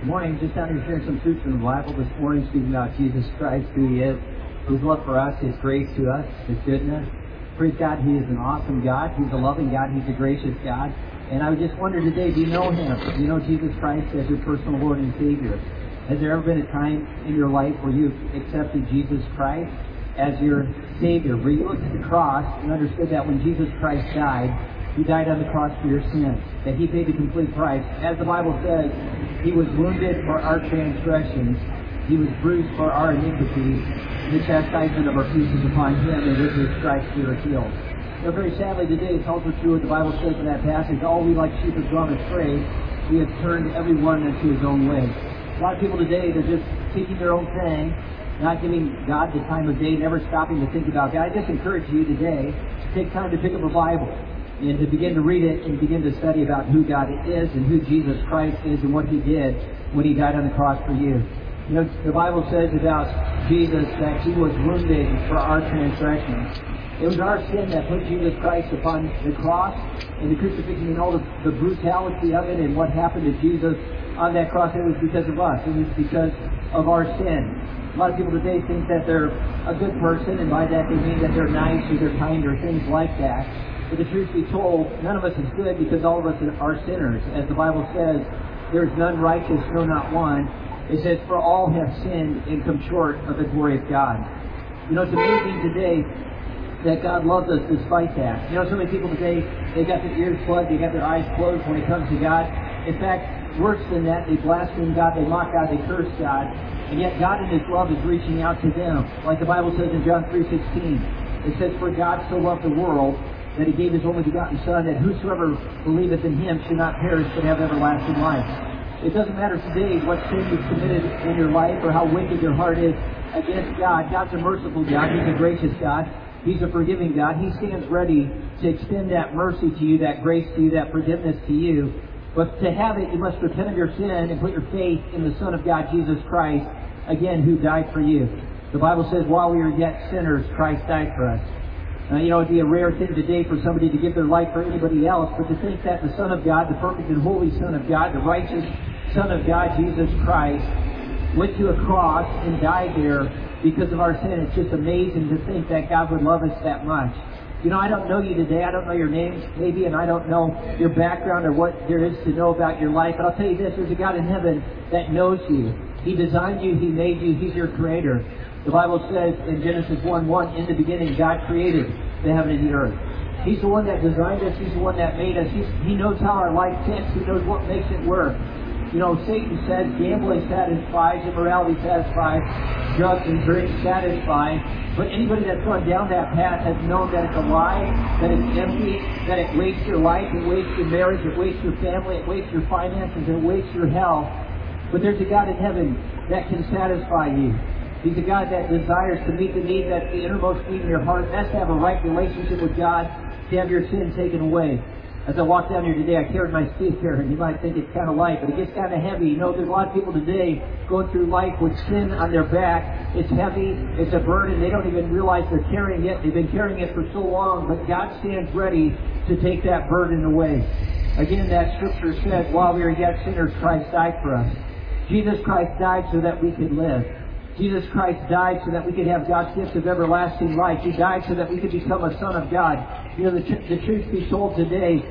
Good morning. Just down here sharing some truths from the Bible this morning, speaking about Jesus Christ, who He is, His love for us, His grace to us, His goodness. Praise God, He is an awesome God. He's a loving God. He's a gracious God. And I would just wonder today, do you know Him? Do you know Jesus Christ as your personal Lord and Savior? Has there ever been a time in your life where you accepted Jesus Christ as your Savior, where you looked at the cross and understood that when Jesus Christ died, He died on the cross for your sins, that He paid the complete price? As the Bible says, He was wounded for our transgressions, He was bruised for our iniquities, and the chastisement of our peace is upon Him, and with His stripes we are healed. Now, very sadly today, it's also true what the Bible says in that passage: all we like sheep have gone astray, we have turned every one into his own way. A lot of people today, they're just taking their own thing, not giving God the time of day, never stopping to think about God. I just encourage you today to take time to pick up a Bible and to begin to read it and begin to study about who God is and who Jesus Christ is and what He did when He died on the cross for you. You know, the Bible says about Jesus that He was wounded for our transgressions. It was our sin that put Jesus Christ upon the cross and the crucifixion, and all the brutality of it and what happened to Jesus on that cross. It was because of us. It was because of our sin. A lot of people today think that they're a good person, and by that they mean that they're nice or they're kind or things like that. But the truth be told, none of us is good, because all of us are sinners. As the Bible says, there is none righteous, no, not one. It says, for all have sinned and come short of the glory of God. You know, it's amazing today that God loves us despite that. You know, so many people today, they got their ears plugged, they got their eyes closed when it comes to God. In fact, worse than that, they blaspheme God, they mock God, they curse God. And yet God in His love is reaching out to them. Like the Bible says in John 3:16. It says, for God so loved the world that He gave His only begotten Son, that whosoever believeth in Him should not perish but have everlasting life. It doesn't matter today what sin you've committed in your life or how wicked your heart is against God. God's a merciful God. He's a gracious God. He's a forgiving God. He stands ready to extend that mercy to you, that grace to you, that forgiveness to you. But to have it, you must repent of your sin and put your faith in the Son of God, Jesus Christ, again, who died for you. The Bible says, while we were yet sinners, Christ died for us. You know, it'd be a rare thing today for somebody to give their life for anybody else, but to think that the Son of God, the perfect and holy Son of God, the righteous Son of God, Jesus Christ, went to a cross and died there because of our sin. It's just amazing to think that God would love us that much. You know, I don't know you today. I don't know your names, maybe, and I don't know your background or what there is to know about your life. But I'll tell you this, there's a God in heaven that knows you. He designed you. He made you. He's your creator. The Bible says in Genesis 1:1, in the beginning, God created the heaven and the earth. He's the one that designed us. He's the one that made us. He knows how our life ticks. He knows what makes it work. You know, Satan says gambling satisfies, immorality satisfies, drugs and drink satisfy. But anybody that's gone down that path has known that it's a lie, that it's empty, that it wastes your life, it wastes your marriage, it wastes your family, it wastes your finances, it wastes your health. But there's a God in heaven that can satisfy you. He's a God that desires to meet the need, that's the innermost need in your heart. That's to have a right relationship with God, to have your sin taken away. As I walked down here today, I carried my stick here, and you might think it's kind of light, but it gets kind of heavy. You know, there's a lot of people today going through life with sin on their back. It's heavy, it's a burden. They don't even realize they're carrying it. They've been carrying it for so long, but God stands ready to take that burden away. Again, that scripture says, while we are yet sinners, Christ died for us. Jesus Christ died so that we could live. Jesus Christ died so that we could have God's gift of everlasting life. He died so that we could become a son of God. You know, the truth be told today,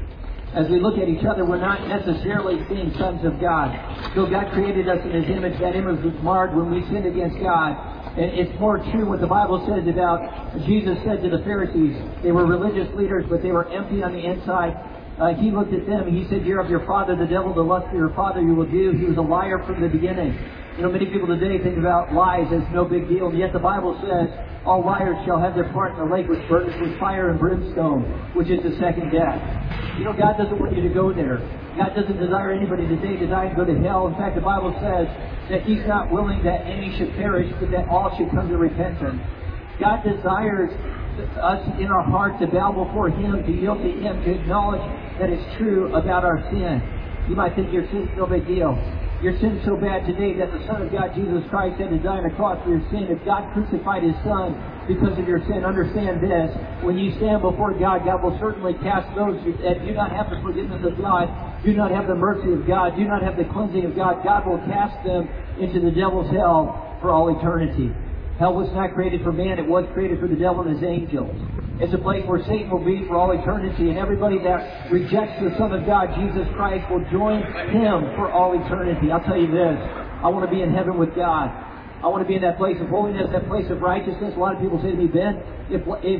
as we look at each other, we're not necessarily being sons of God. So God created us in His image. That image was marred when we sinned against God. And it's more true what the Bible says about, Jesus said to the Pharisees, they were religious leaders, but they were empty on the inside. He looked at them and He said, you're of your father the devil, the lust of your father you will do. He was a liar from the beginning. You know, many people today think about lies as no big deal, and yet the Bible says, all liars shall have their part in the lake which burns with fire and brimstone, which is the second death. You know, God doesn't want you to go there. God doesn't desire anybody today to die and go to hell. In fact, the Bible says that He's not willing that any should perish, but that all should come to repentance. God desires us in our heart to bow before Him, to yield to Him, to acknowledge that it's true about our sin. You might think your sin's no big deal. Your sin's so bad today that the Son of God, Jesus Christ, had to die on a cross for your sin. If God crucified His Son because of your sin, understand this. When you stand before God, God will certainly cast those that do not have the forgiveness of God do not have the mercy of God, do not have the cleansing of God, God will cast them into the devil's hell for all eternity. Hell was not created for man, it was created for the devil and his angels. It's a place where Satan will be for all eternity, and everybody that rejects the Son of God, Jesus Christ, will join Him for all eternity. I'll tell you this, I want to be in heaven with God. I want to be in that place of holiness, that place of righteousness. A lot of people say to me, Ben, if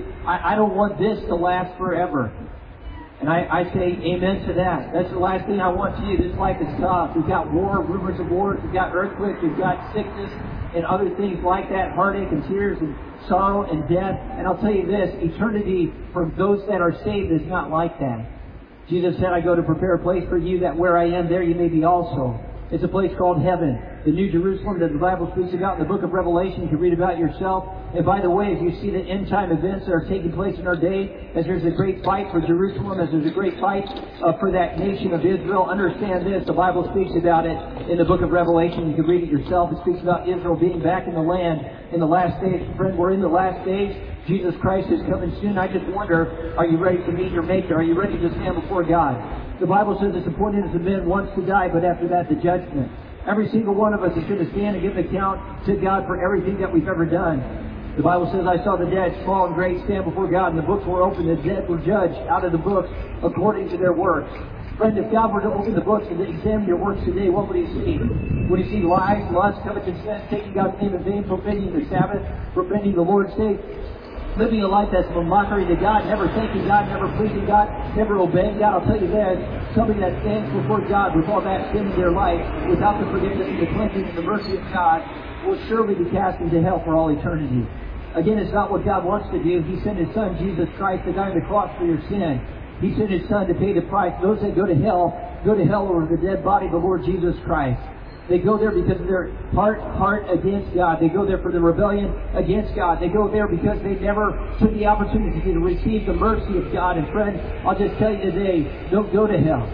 I don't want this to last forever. And I say amen to that. That's the last thing I want to you. This life is tough. We've got war, rumors of wars. We've got earthquakes. We've got sickness and other things like that. Heartache and tears and sorrow and death. And I'll tell you this, eternity for those that are saved is not like that. Jesus said, I go to prepare a place for you, that where I am, there you may be also. It's a place called heaven. The New Jerusalem that the Bible speaks about in the book of Revelation, you can read about yourself. And by the way, as you see the end time events that are taking place in our day, as there's a great fight for Jerusalem, as there's a great fight for that nation of Israel, understand this, the Bible speaks about it in the book of Revelation. You can read it yourself. It speaks about Israel being back in the land in the last days. Friend, we're in the last days. Jesus Christ is coming soon. I just wonder, are you ready to meet your Maker? Are you ready to stand before God? The Bible says it's appointed unto men once to die, but after that, the judgment. Every single one of us is going to stand and give an account to God for everything that we've ever done. The Bible says, I saw the dead, small and great, stand before God, and the books were opened. The dead were judged out of the books according to their works. Friend, if God were to open the books and examine your works today, what would He see? Would He see lies, lust, covetousness, taking God's name in vain, profaning the Sabbath, profaning the Lord's day, living a life that's a mockery to God, never thanking God, never pleasing God, never obeying God? I'll tell you this, somebody that stands before God with all that sin in their life, without the forgiveness and the cleansing and the mercy of God, will surely be cast into hell for all eternity. Again, it's not what God wants to do. He sent His Son, Jesus Christ, to die on the cross for your sin. He sent His Son to pay the price. Those that go to hell over the dead body of the Lord Jesus Christ. They go there because of their heart against God. They go there for the rebellion against God. They go there because they never took the opportunity to receive the mercy of God. And friends, I'll just tell you today, don't go to hell.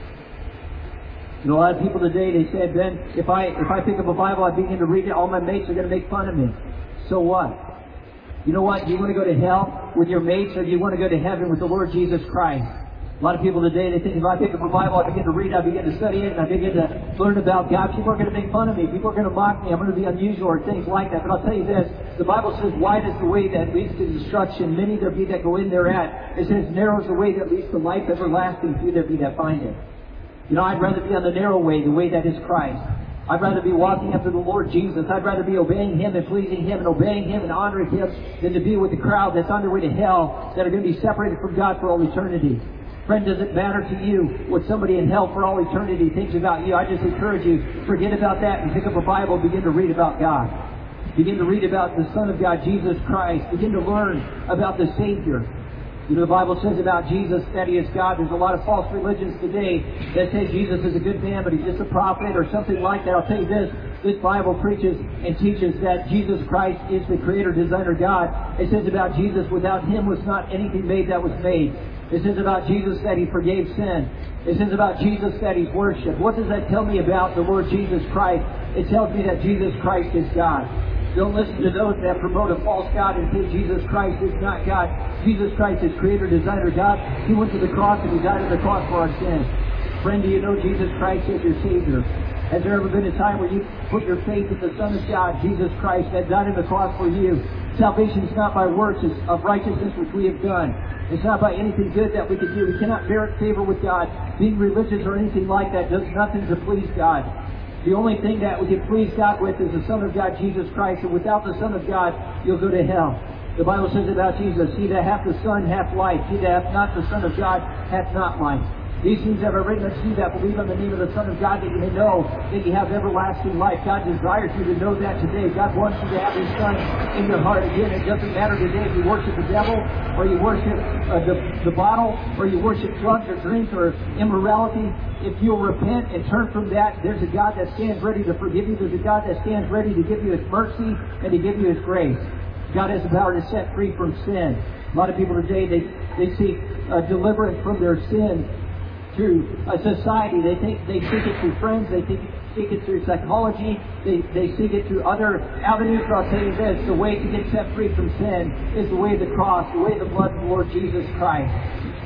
You know, a lot of people today, they said, Ben, if I pick up a Bible, I begin to read it, all my mates are going to make fun of me. So what? You know what? Do you want to go to hell with your mates, or do you want to go to heaven with the Lord Jesus Christ? A lot of people today, they think if I pick up a Bible, I begin to read, I begin to study it, and I begin to learn about God, people are going to make fun of me. People are going to mock me. I'm going to be unusual or things like that. But I'll tell you this, the Bible says, wide is the way that leads to destruction. Many there be that go in thereat. It says, narrow is the way that leads to life everlasting. Few there be that find it. You know, I'd rather be on the narrow way, the way that is Christ. I'd rather be walking after the Lord Jesus. I'd rather be obeying Him and pleasing Him and obeying Him and honoring Him than to be with the crowd that's on their way to hell, that are going to be separated from God for all eternity. Friend, does it matter to you what somebody in hell for all eternity thinks about you? I just encourage you, forget about that and pick up a Bible and begin to read about God. Begin to read about the Son of God, Jesus Christ. Begin to learn about the Savior. You know, the Bible says about Jesus that He is God. There's a lot of false religions today that say Jesus is a good man, but He's just a prophet or something like that. I'll tell you this Bible preaches and teaches that Jesus Christ is the creator, designer God. It says about Jesus, without Him was not anything made that was made. It says about Jesus that He forgave sin. It says about Jesus that He's worshipped. What does that tell me about the Lord Jesus Christ? It tells me that Jesus Christ is God. Don't listen to those that promote a false God and say Jesus Christ is not God. Jesus Christ is creator, designer God. He went to the cross and He died on the cross for our sins. Friend, do you know Jesus Christ is your Savior? Has there ever been a time where you put your faith in the Son of God, Jesus Christ, that died on the cross for you? Salvation is not by works of righteousness which we have done. It's not by anything good that we can do. We cannot merit favor with God. Being religious or anything like that does nothing to please God. The only thing that we can please God with is the Son of God, Jesus Christ. And without the Son of God, you'll go to hell. The Bible says about Jesus, he that hath the Son hath life. He that hath not the Son of God hath not life. These things have I written unto you that believe on the name of the Son of God, that you may know that you have everlasting life. God desires you to know that today. God wants you to have His Son in your heart. Again, it doesn't matter today if you worship the devil, or you worship the bottle, or you worship drugs or drink or immorality. If you'll repent and turn from that, there's a God that stands ready to forgive you. There's a God that stands ready to give you His mercy and to give you His grace. God has the power to set free from sin. A lot of people today, they seek deliverance from their sin through a society. They seek it through friends. They seek it through psychology. They seek it through other avenues. But I'll tell you this, the way to get set free from sin is the way of the cross, the way of the blood of the Lord Jesus Christ.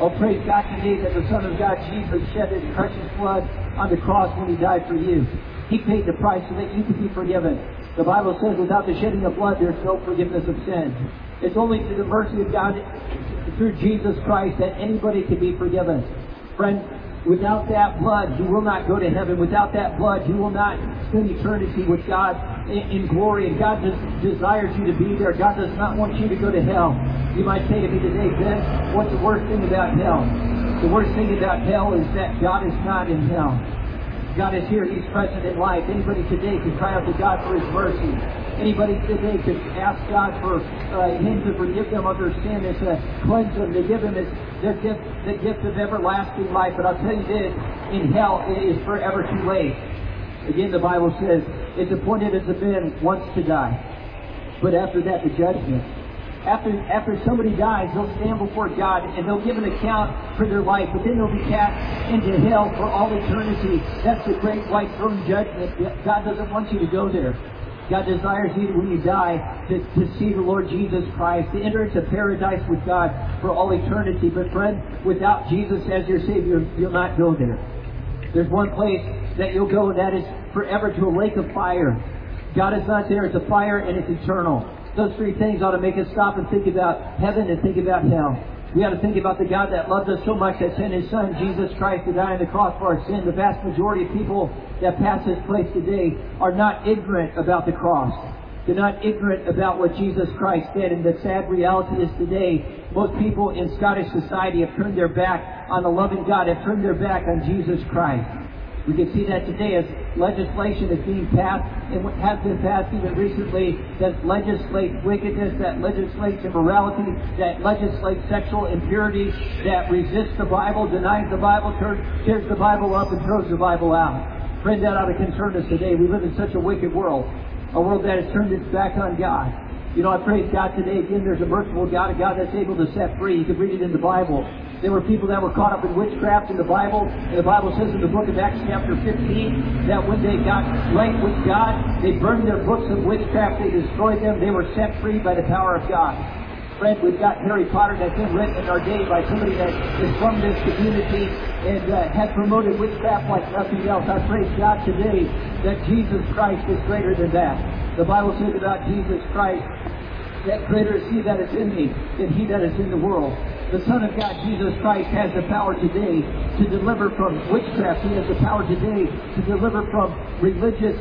Oh, praise God today that the Son of God, Jesus, shed His precious blood on the cross when He died for you. He paid the price so that you could be forgiven. The Bible says without the shedding of blood, there's no forgiveness of sin. It's only through the mercy of God, through Jesus Christ, that anybody can be forgiven. Friend, without that blood, you will not go to heaven. Without that blood, you will not spend eternity with God in glory. And God desires you to be there. God does not want you to go to hell. You might say to me today, Ben, what's the worst thing about hell? The worst thing about hell is that God is not in hell. God is here. He's present in life. Anybody today can cry out to God for His mercy. Anybody today could ask God for Him to forgive them of their sin and to cleanse them, to give them their gift, the gift of everlasting life. But I'll tell you this, in hell it is forever too late. Again, the Bible says, it's appointed unto men once to die. But after that, the judgment. After somebody dies, they'll stand before God and they'll give an account for their life, but then they'll be cast into hell for all eternity. That's the great white throne judgment. God doesn't want you to go there. God desires you, when you die, to see the Lord Jesus Christ, to enter into paradise with God for all eternity. But friend, without Jesus as your Savior, you'll not go there. There's one place that you'll go, and that is forever, to a lake of fire. God is not there. It's a fire, and it's eternal. Those three things ought to make us stop and think about heaven and think about hell. We ought to think about the God that loved us so much that sent His Son, Jesus Christ, to die on the cross for our sin. The vast majority of people that pass this place today are not ignorant about the cross. They're not ignorant about what Jesus Christ did. And the sad reality is today, most people in Scottish society have turned their back on the loving God, have turned their back on Jesus Christ. We can see that today as legislation is being passed, and has been passed even recently, that legislates wickedness, that legislates immorality, that legislates sexual impurity, that resists the Bible, denies the Bible, tears the Bible up, and throws the Bible out. Friend, that ought to concern us today. We live in such a wicked world, a world that has turned its back on God. You know, I praise God today. Again, there's a merciful God, a God that's able to set free. You can read it in the Bible. There were people that were caught up in witchcraft in the Bible. And the Bible says in the book of Acts chapter 15 that when they got right with God, they burned their books of witchcraft. They destroyed them. They were set free by the power of God. Friend, we've got Harry Potter that's been written in our day by somebody that is from this community and has promoted witchcraft like nothing else. I praise God today that Jesus Christ is greater than that. The Bible says about Jesus Christ that greater is He that is in me than he that is in the world. The Son of God, Jesus Christ, has the power today to deliver from witchcraft. He has the power today to deliver from religious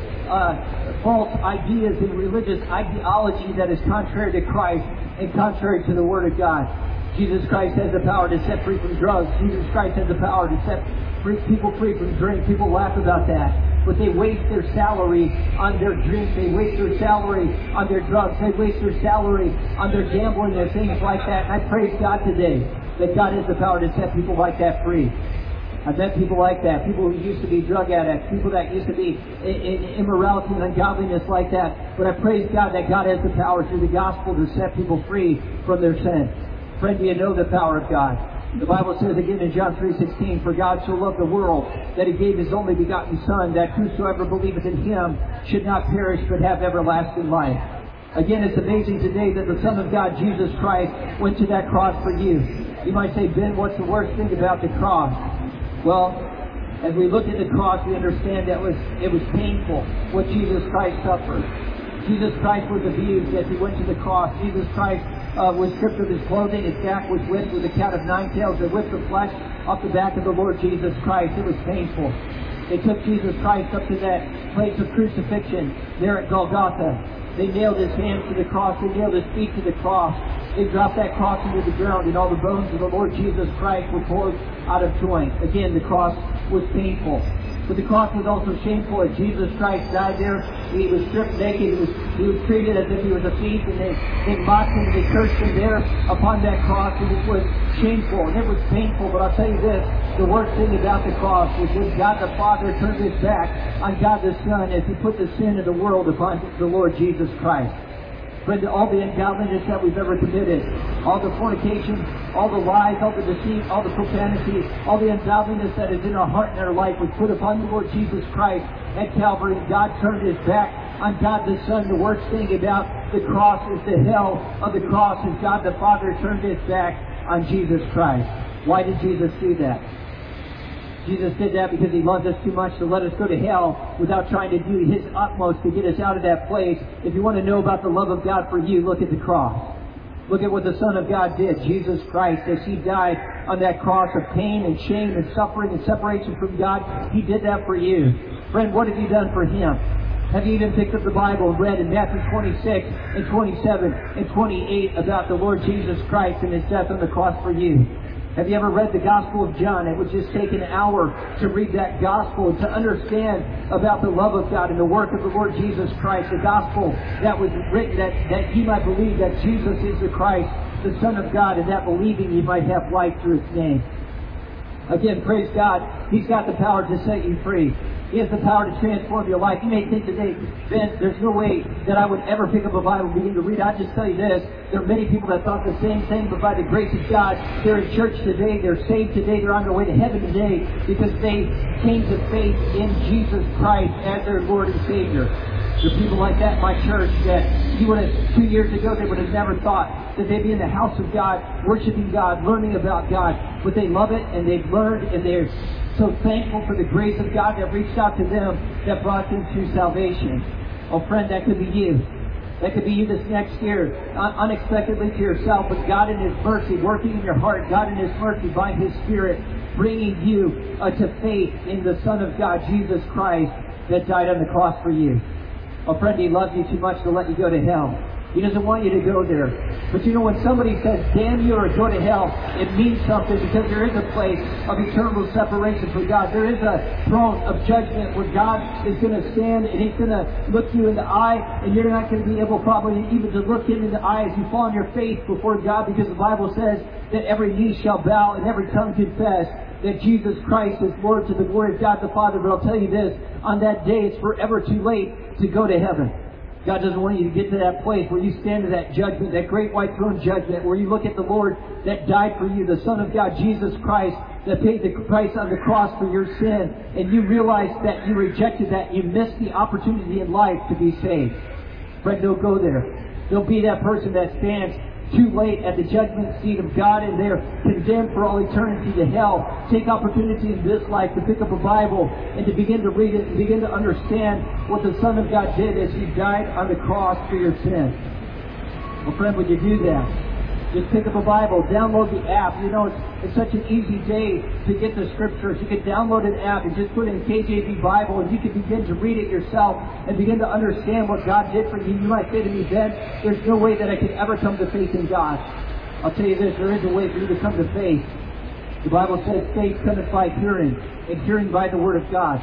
false ideas and religious ideology that is contrary to Christ and contrary to the Word of God. Jesus Christ has the power to set free from drugs. Jesus Christ has the power to set people free from drink. People laugh about that. But they waste their salary on their drink. They waste their salary on their drugs. They waste their salary on their gambling and things like that. And I praise God today that God has the power to set people like that free. I've met people like that. People who used to be drug addicts. People that used to be in immorality and ungodliness like that. But I praise God that God has the power through the gospel to set people free from their sin. Friend, do you know the power of God? The Bible says again in John 3:16, for God so loved the world that He gave His only begotten Son, that whosoever believeth in Him should not perish but have everlasting life. Again, it's amazing today that the Son of God, Jesus Christ, went to that cross for you. You might say, Ben, what's the worst thing about the cross? Well, as we look at the cross, we understand that it was painful what Jesus Christ suffered. Jesus Christ was abused as He went to the cross. Jesus Christ was stripped of His clothing. His back was whipped with a cat of nine tails that whipped the flesh off the back of the Lord Jesus Christ. It was painful. They took Jesus Christ up to that place of crucifixion there at Golgotha. They nailed His hands to the cross. They nailed His feet to the cross. They dropped that cross into the ground, and all the bones of the Lord Jesus Christ were pulled out of joint. Again, the cross was painful. But the cross was also shameful. As Jesus Christ died there, He was stripped naked. He was treated as if He was a thief, and they mocked Him, they cursed Him there upon that cross, and it was shameful, and it was painful. But I'll tell you this, the worst thing about the cross was when God the Father turned His back on God the Son as He put the sin of the world upon the Lord Jesus Christ. Friend, all the ungodliness that we've ever committed, all the fornication, all the lies, all the deceit, all the profanity, all the ungodliness that is in our heart and our life was put upon the Lord Jesus Christ at Calvary. God turned His back on God the Son. The worst thing about the cross is the hell of the cross, as God the Father turned His back on Jesus Christ. Why did Jesus do that? Jesus did that because He loved us too much to let us go to hell without trying to do His utmost to get us out of that place. If you want to know about the love of God for you, look at the cross. Look at what the Son of God did, Jesus Christ, as He died on that cross of pain and shame and suffering and separation from God. He did that for you. Friend, what have you done for Him? Have you even picked up the Bible and read in Matthew 26 and 27 and 28 about the Lord Jesus Christ and His death on the cross for you? Have you ever read the Gospel of John? It would just take an hour to read that Gospel and to understand about the love of God and the work of the Lord Jesus Christ. The Gospel that was written that you might believe that Jesus is the Christ, the Son of God, and that believing you might have life through His name. Again, praise God. He's got the power to set you free. He has the power to transform your life. You may think today, Ben, there's no way that I would ever pick up a Bible and begin to read. I'll just tell you this. There are many people that thought the same thing, but by the grace of God, they're in church today, they're saved today, they're on their way to heaven today because they came to faith in Jesus Christ as their Lord and Savior. There are people like that in my church that 2 years ago, they would have never thought that they'd be in the house of God, worshiping God, learning about God. But they love it, and they've learned, and they're so thankful for the grace of God that reached out to them, that brought them to salvation. Oh, friend, that could be you. That could be you this next year, unexpectedly to yourself, but God in His mercy working in your heart, God in His mercy by His Spirit bringing you to faith in the Son of God, Jesus Christ, that died on the cross for you. Oh, friend, He loves you too much to let you go to hell. He doesn't want you to go there. But you know, when somebody says, damn you or go to hell, it means something because there is a place of eternal separation from God. There is a throne of judgment where God is going to stand and He's going to look you in the eye, and you're not going to be able probably even to look Him in the eye as you fall on your face before God, because the Bible says that every knee shall bow and every tongue confess that Jesus Christ is Lord to the glory of God the Father. But I'll tell you this, on that day it's forever too late to go to heaven. God doesn't want you to get to that place where you stand to that judgment, that great white throne judgment, where you look at the Lord that died for you, the Son of God, Jesus Christ, that paid the price on the cross for your sin, and you realize that you rejected that, you missed the opportunity in life to be saved. Friend, don't go there. Don't be that person that stands too late at the judgment seat of God and they're condemned for all eternity to hell. Take opportunity in this life to pick up a Bible and to begin to read it and begin to understand what the Son of God did as He died on the cross for your sin. Well, friend, would you do that? Just pick up a Bible, download the app. You know, it's such an easy day to get the Scriptures. You can download an app and just put in KJV Bible, and you can begin to read it yourself and begin to understand what God did for you. You might say to me, Ben, there's no way that I could ever come to faith in God. I'll tell you this, there is a way for you to come to faith. The Bible says faith cometh by hearing, and hearing by the Word of God.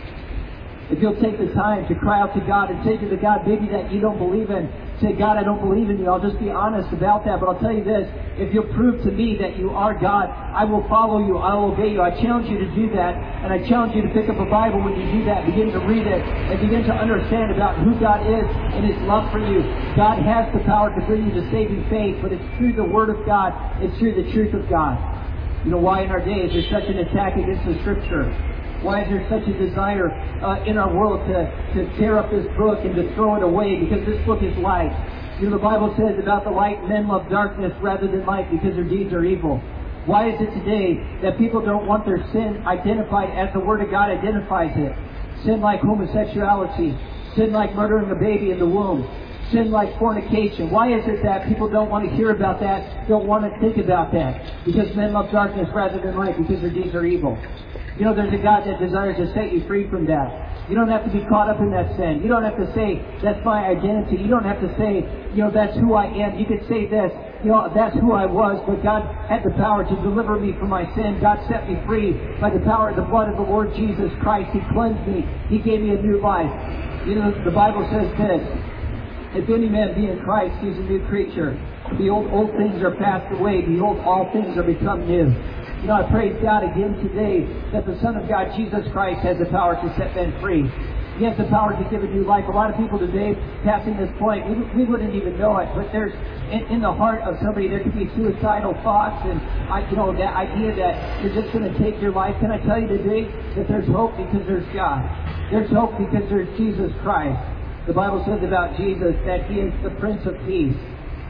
If you'll take the time to cry out to God and say to the God maybe that you don't believe in, say, God, I don't believe in you. I'll just be honest about that. But I'll tell you this, if you'll prove to me that you are God, I will follow you. I will obey you. I challenge you to do that. And I challenge you to pick up a Bible when you do that. Begin to read it and begin to understand about who God is and His love for you. God has the power to bring you to saving faith, but it's through the Word of God. It's through the truth of God. You know why in our days there's such an attack against the Scripture? Why is there such a desire in our world to tear up this book and to throw it away? Because this book is light. You know, the Bible says about the light, men love darkness rather than light because their deeds are evil. Why is it today that people don't want their sin identified as the Word of God identifies it? Sin like homosexuality, sin like murdering a baby in the womb, sin like fornication. Why is it that people don't want to hear about that, don't want to think about that? Because men love darkness rather than light because their deeds are evil. You know, there's a God that desires to set you free from that. You don't have to be caught up in that sin. You don't have to say, that's my identity. You don't have to say, you know, that's who I am. You could say this, you know, that's who I was, but God had the power to deliver me from my sin. God set me free by the power of the blood of the Lord Jesus Christ. He cleansed me. He gave me a new life. You know, the Bible says this, if any man be in Christ, he's a new creature. Behold, old things are passed away. Behold, all things are become new. You know, I praise God again today that the Son of God, Jesus Christ, has the power to set men free. He has the power to give a new life. A lot of people today, passing this point, we wouldn't even know it, but there's, in the heart of somebody, there could be suicidal thoughts and, you know, that idea that you're just going to take your life. Can I tell you today that there's hope because there's God. There's hope because there's Jesus Christ. The Bible says about Jesus that He is the Prince of Peace.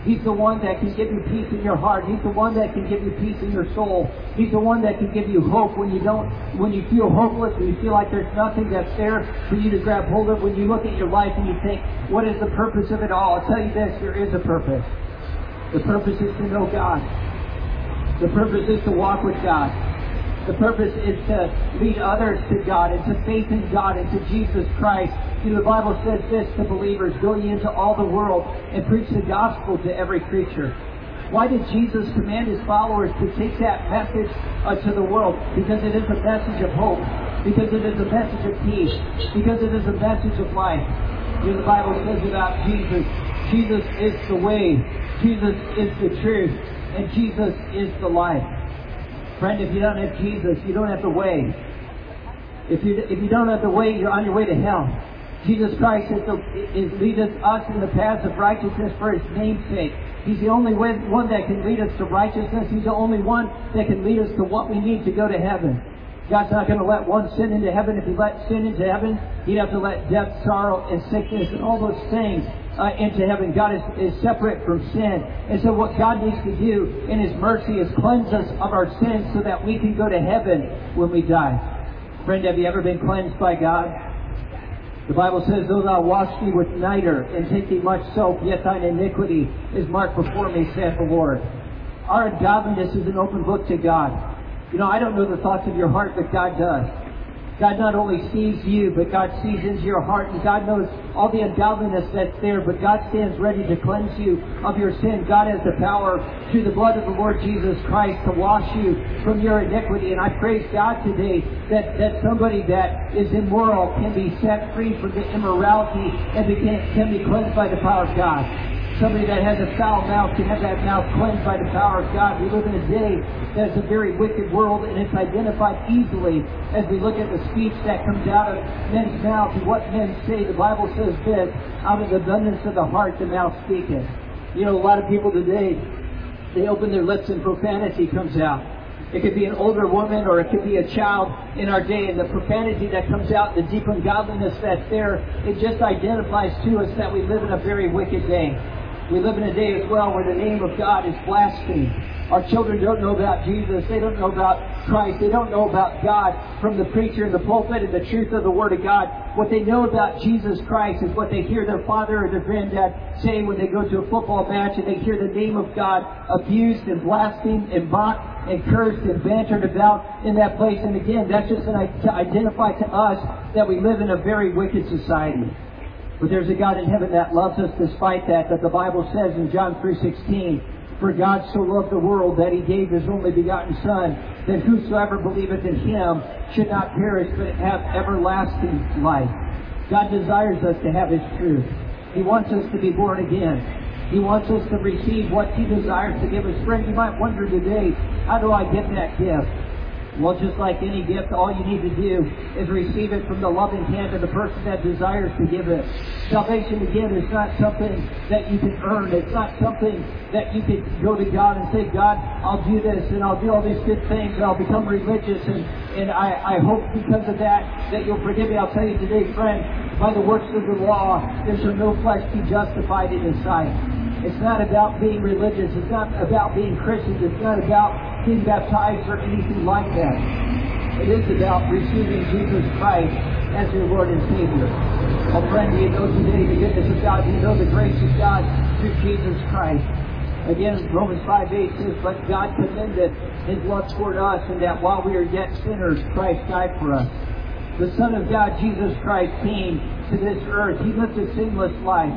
He's the one that can give you peace in your heart. He's the one that can give you peace in your soul. He's the one that can give you hope when you feel hopeless, when you feel like there's nothing that's there for you to grab hold of. When you look at your life and you think, what is the purpose of it all? I'll tell you this, there is a purpose. The purpose is to know God. The purpose is to walk with God. The purpose is to lead others to God and to faith in God and to Jesus Christ. The Bible says this to believers, go ye into all the world and preach the gospel to every creature. Why did Jesus command His followers to take that message to the world? Because it is a message of hope. Because it is a message of peace. Because it is a message of life. The Bible says about Jesus, Jesus is the way. Jesus is the truth. And Jesus is the life. Friend, if you don't have Jesus, you don't have the way. If you don't have the way, you're on your way to hell. Jesus Christ leads us in the paths of righteousness for His name's sake. He's the only one that can lead us to righteousness. He's the only one that can lead us to what we need to go to heaven. God's not going to let one sin into heaven. If He let sin into heaven, He'd have to let death, sorrow, and sickness and all those things into heaven. God is separate from sin. And so what God needs to do in His mercy is cleanse us of our sins so that we can go to heaven when we die. Friend, have you ever been cleansed by God? The Bible says, though thou wash thee with nitre and take thee much soap, yet thine iniquity is marked before me, saith the Lord. Our ungodliness is an open book to God. I don't know the thoughts of your heart, but God does. God not only sees you, but God sees into your heart, and God knows all the ungodliness that's there, but God stands ready to cleanse you of your sin. God has the power through the blood of the Lord Jesus Christ to wash you from your iniquity. And I praise God today that somebody that is immoral can be set free from the immorality and can be cleansed by the power of God. Somebody that has a foul mouth can have that mouth cleansed by the power of God. We live in a day that's a very wicked world, and it's identified easily as we look at the speech that comes out of men's mouths and what men say. The Bible says this, out of the abundance of the heart the mouth speaketh. A lot of people today, they open their lips and profanity comes out. It could be an older woman or it could be a child in our day, and the profanity that comes out, the deep ungodliness that's there, it just identifies to us that we live in a very wicked day. We live in a day as well where the name of God is blasphemed. Our children don't know about Jesus. They don't know about Christ. They don't know about God from the preacher in the pulpit and the truth of the Word of God. What they know about Jesus Christ is what they hear their father or their granddad say when they go to a football match and they hear the name of God abused and blasphemed and mocked and cursed and bantered about in that place. And again, that's just to identify to us that we live in a very wicked society. But there's a God in heaven that loves us despite that the Bible says in John 3:16, for God so loved the world that He gave His only begotten Son, that whosoever believeth in Him should not perish but have everlasting life. God desires us to have His truth. He wants us to be born again. He wants us to receive what He desires to give us. Friend, you might wonder today, how do I get that gift? Well, just like any gift, all you need to do is receive it from the loving hand of the person that desires to give it. Salvation, again, is not something that you can earn. It's not something that you can go to God and say, God, I'll do this and I'll do all these good things and I'll become religious and I hope because of that you'll forgive me. I'll tell you today, friend, by the works of the law, there shall no flesh be justified in His sight. It's not about being religious. It's not about being Christians. It's not about being baptized or anything like that. It is about receiving Jesus Christ as your Lord and Savior. Oh, friend, do you know today the goodness of God? Do you know the grace of God through Jesus Christ? Again, Romans 5:8 says, but God commendeth His love toward us, in that while we are yet sinners, Christ died for us. The Son of God, Jesus Christ, came to this earth. He lived a sinless life.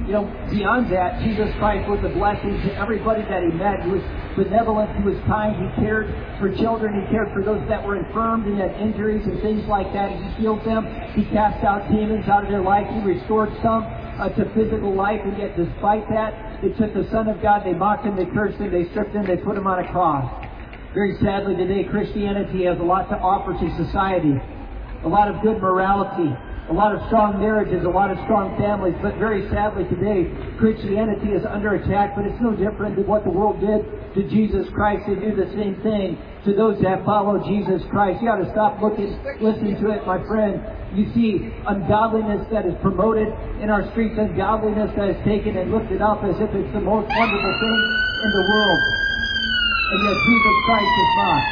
Beyond that, Jesus Christ was a blessing to everybody that He met. He was benevolent. He was kind. He cared for children. He cared for those that were infirmed and had injuries and things like that. He healed them. He cast out demons out of their life. He restored some to physical life. And yet, despite that, they took the Son of God. They mocked Him. They cursed Him. They stripped Him. They put Him on a cross. Very sadly, today, Christianity has a lot to offer to society. A lot of good morality. a lot of strong marriages, a lot of strong families, but very sadly today, Christianity is under attack, but it's no different than what the world did to Jesus Christ. They do the same thing to those that follow Jesus Christ. You ought to stop listening to it, my friend. You see ungodliness that is promoted in our streets, ungodliness that is taken and lifted up as if it's the most wonderful thing in the world. And yet Jesus Christ is not.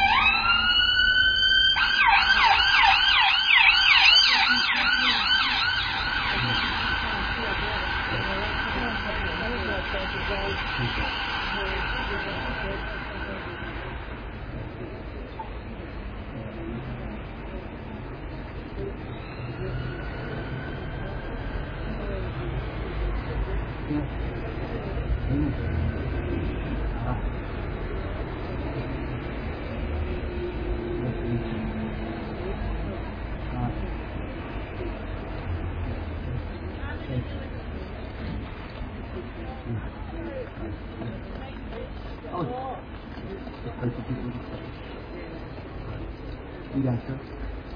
You got sir?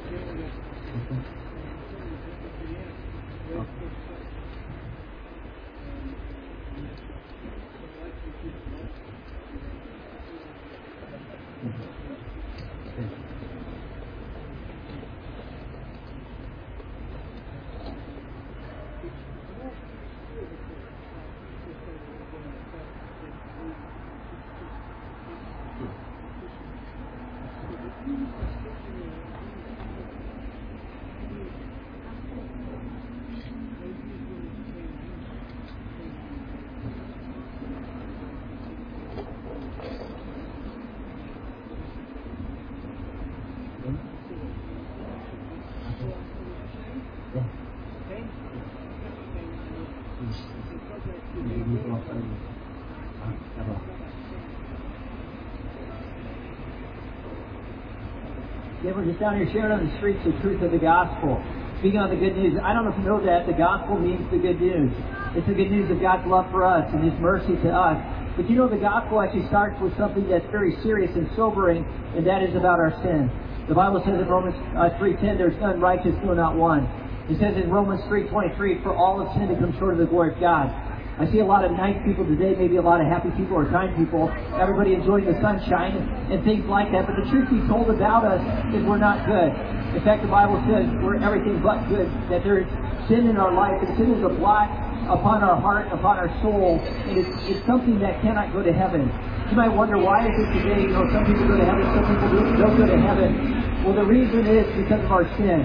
Yeah, we're just down here sharing on the streets the truth of the gospel. Speaking of the good news, I don't know if you know that the gospel means the good news. It's the good news of God's love for us and His mercy to us. But you know, the gospel actually starts with something that's very serious and sobering, and that is about our sin. The Bible says in Romans 3:10, there's none righteous, no, not one. It says in Romans 3:23, for all have sinned and come short of the glory of God. I see a lot of nice people today, maybe a lot of happy people or kind people, everybody enjoying the sunshine and things like that. But the truth be told about us is we're not good. In fact, the Bible says we're everything but good, that there is sin in our life, and sin is a blot upon our heart, upon our soul, and it's something that cannot go to heaven. You might wonder, why is it today, some people go to heaven, some people don't go to heaven? Well, the reason is because of our sin.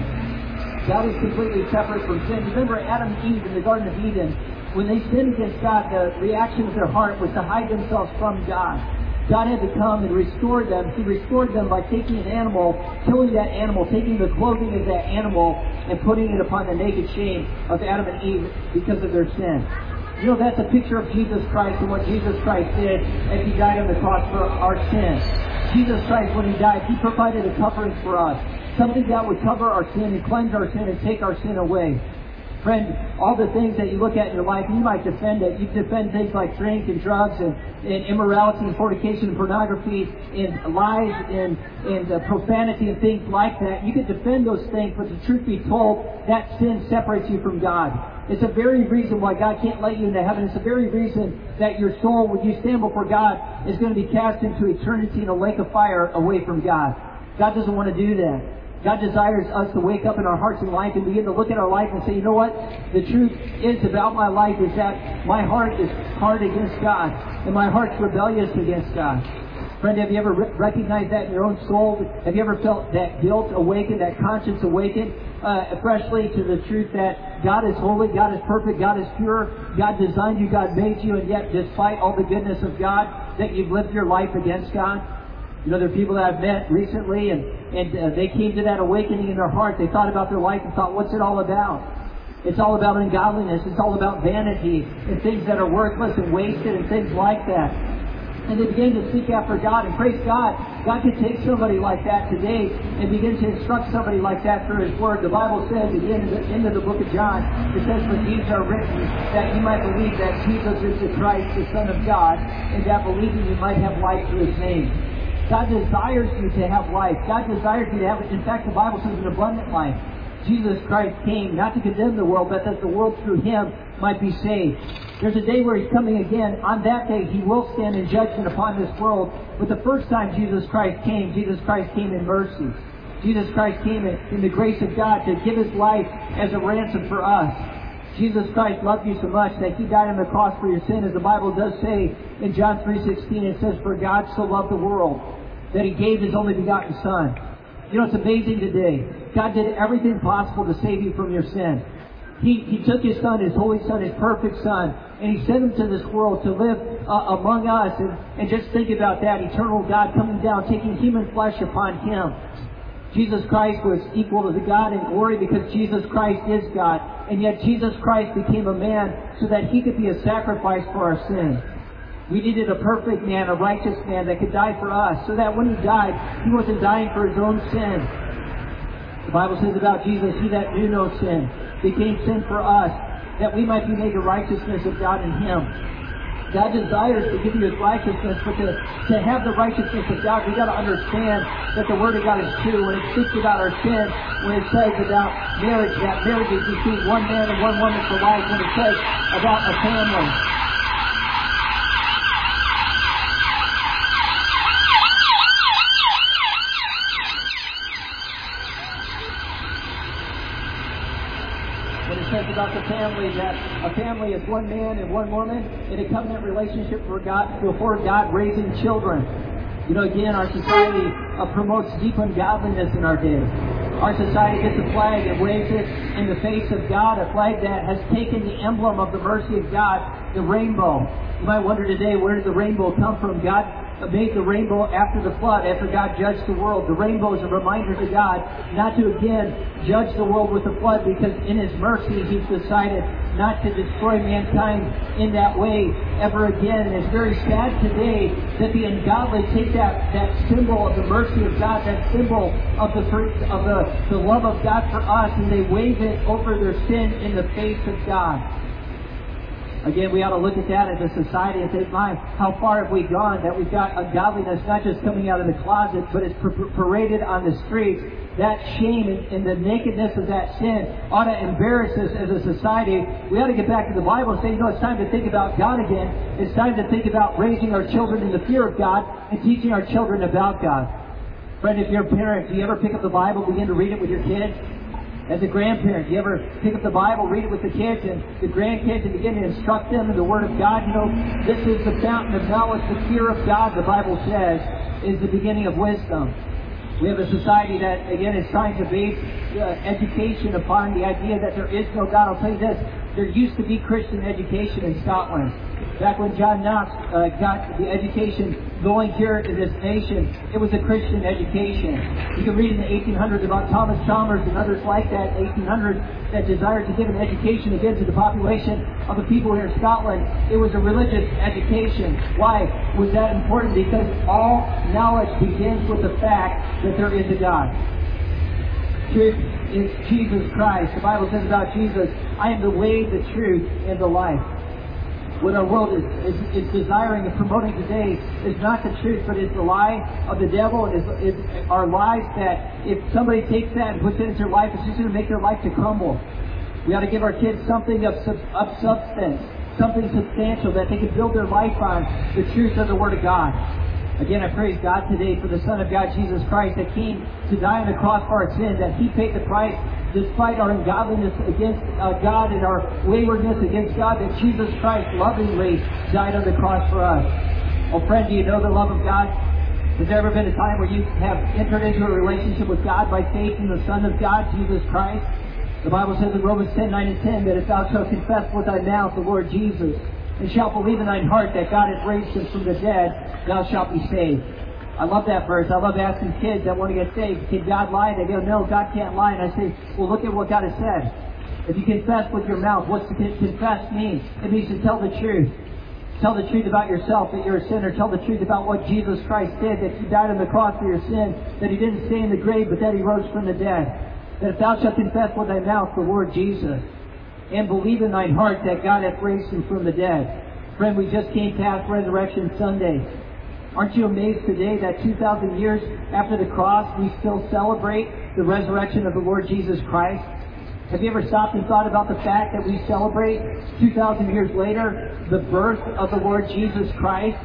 God is completely separate from sin. Remember Adam and Eve in the Garden of Eden, when they sinned against God, the reaction of their heart was to hide themselves from God. God had to come and restore them. He restored them by taking an animal, killing that animal, taking the clothing of that animal, and putting it upon the naked shame of Adam and Eve because of their sin. You know, that's a picture of Jesus Christ and what Jesus Christ did as He died on the cross for our sin. Jesus Christ, when He died, He provided a covering for us. Something that would cover our sin and cleanse our sin and take our sin away. Friend, all the things that you look at in your life, you might defend it. You defend things like drink and drugs and immorality and fornication and pornography and lies and profanity and things like that. You can defend those things, but the truth be told, that sin separates you from God. It's the very reason why God can't let you into heaven. It's the very reason that your soul, when you stand before God, is going to be cast into eternity in a lake of fire away from God. God doesn't want to do that. God desires us to wake up in our hearts and life and begin to look at our life and say, you know what? The truth is about my life is that my heart is hard against God and my heart's rebellious against God. Friend, have you ever recognized that in your own soul? Have you ever felt that guilt awakened, that conscience awakened, freshly to the truth that God is holy, God is perfect, God is pure, God designed you, God made you, and yet despite all the goodness of God, that you've lived your life against God? You know, there are people that I've met recently, and they came to that awakening in their heart. They thought about their life and thought, what's it all about? It's all about ungodliness. It's all about vanity and things that are worthless and wasted and things like that. And they began to seek after God, and praise God, God can take somebody like that today and begin to instruct somebody like that through His Word. The Bible says, again, at the end of the book of John, it says, "But these are written that you might believe that Jesus is the Christ, the Son of God, and that believing you might have life through His name." God desires you to have life. God desires you to have, in fact, the Bible says, an abundant life. Jesus Christ came not to condemn the world, but that the world through Him might be saved. There's a day where He's coming again. On that day, He will stand in judgment upon this world. But the first time Jesus Christ came in mercy. Jesus Christ came in the grace of God to give His life as a ransom for us. Jesus Christ loved you so much that He died on the cross for your sin. As the Bible does say in John 3:16, it says, "For God so loved the world that He gave His only begotten Son." You know, it's amazing today. God did everything possible to save you from your sin. He took His Son, His Holy Son, His perfect Son, and He sent Him to this world to live among us. And just think about that, eternal God coming down, taking human flesh upon Him. Jesus Christ was equal to the God in glory because Jesus Christ is God. And yet Jesus Christ became a man so that He could be a sacrifice for our sins. We needed a perfect man, a righteous man that could die for us, so that when He died, He wasn't dying for His own sin. The Bible says about Jesus, He that knew no sin became sin for us, that we might be made the righteousness of God in Him. God desires to give you His righteousness, but to have the righteousness of God, we've got to understand that the Word of God is true. When it speaks about our sin, when it says about marriage, that marriage is between one man and one woman for life, when it says about a family. When it says about the family, that a family is one man and one woman in a covenant relationship before God, raising children. You know, again, our society promotes deep ungodliness in our day. Our society gets a flag and waves it in the face of God, a flag that has taken the emblem of the mercy of God, the rainbow. You might wonder today, where did the rainbow come from? God made the rainbow after the flood, after God judged the world. The rainbow is a reminder to God not to again judge the world with the flood, because in His mercy He's decided not to destroy mankind in that way ever again. And it's very sad today that the ungodly take that symbol of the mercy of God, that symbol of the love of God for us, and they wave it over their sin in the face of God. Again, we ought to look at that as a society and say, my, how far have we gone that we've got ungodliness not just coming out of the closet, but it's paraded on the streets. That shame and the nakedness of that sin ought to embarrass us as a society. We ought to get back to the Bible and say, it's time to think about God again. It's time to think about raising our children in the fear of God and teaching our children about God. Friend, if you're a parent, do you ever pick up the Bible, begin to read it with your kids? As a grandparent, do you ever pick up the Bible, read it with the kids and the grandkids, and begin to instruct them in the Word of God? This is the fountain of knowledge. The fear of God, the Bible says, is the beginning of wisdom. We have a society that, again, is trying to base education upon the idea that there is no God. I'll tell you this, there used to be Christian education in Scotland. Back when John Knox got the education going here in this nation, it was a Christian education. You can read in the 1800s about Thomas Chalmers and others like that in the 1800s that desired to give an education again to the population of the people here in Scotland. It was a religious education. Why was that important? Because all knowledge begins with the fact that there is a God. Truth is Jesus Christ. The Bible says about Jesus, I am the way, the truth, and the life. What our world is desiring and promoting today is not the truth, but it's the lie of the devil. Is our lives that if somebody takes that and puts it into their life, it's just going to make their life to crumble. We ought to give our kids something of substance, something substantial that they can build their life on, the truth of the Word of God. Again, I praise God today for the Son of God, Jesus Christ, that came to die on the cross for our sins, that He paid the price despite our ungodliness against God and our waywardness against God, that Jesus Christ lovingly died on the cross for us. Oh, friend, do you know the love of God? Has there ever been a time where you have entered into a relationship with God by faith in the Son of God, Jesus Christ? The Bible says in Romans 10:9 and 10 that if thou shalt confess with thy mouth the Lord Jesus, and shalt believe in thine heart that God hath raised Him from the dead, thou shalt be saved. I love that verse. I love asking kids that want to get saved, can God lie? They go, no, God can't lie. And I say, well, look at what God has said. If you confess with your mouth, what's to confess mean? It means to tell the truth. Tell the truth about yourself, that you're a sinner. Tell the truth about what Jesus Christ did, that He died on the cross for your sin, that He didn't stay in the grave, but that He rose from the dead. That if thou shalt confess with thy mouth the Lord Jesus, and believe in thine heart that God hath raised Him from the dead. Friend, we just came past Resurrection Sunday. Aren't you amazed today that 2,000 years after the cross, we still celebrate the resurrection of the Lord Jesus Christ? Have you ever stopped and thought about the fact that we celebrate 2,000 years later the birth of the Lord Jesus Christ?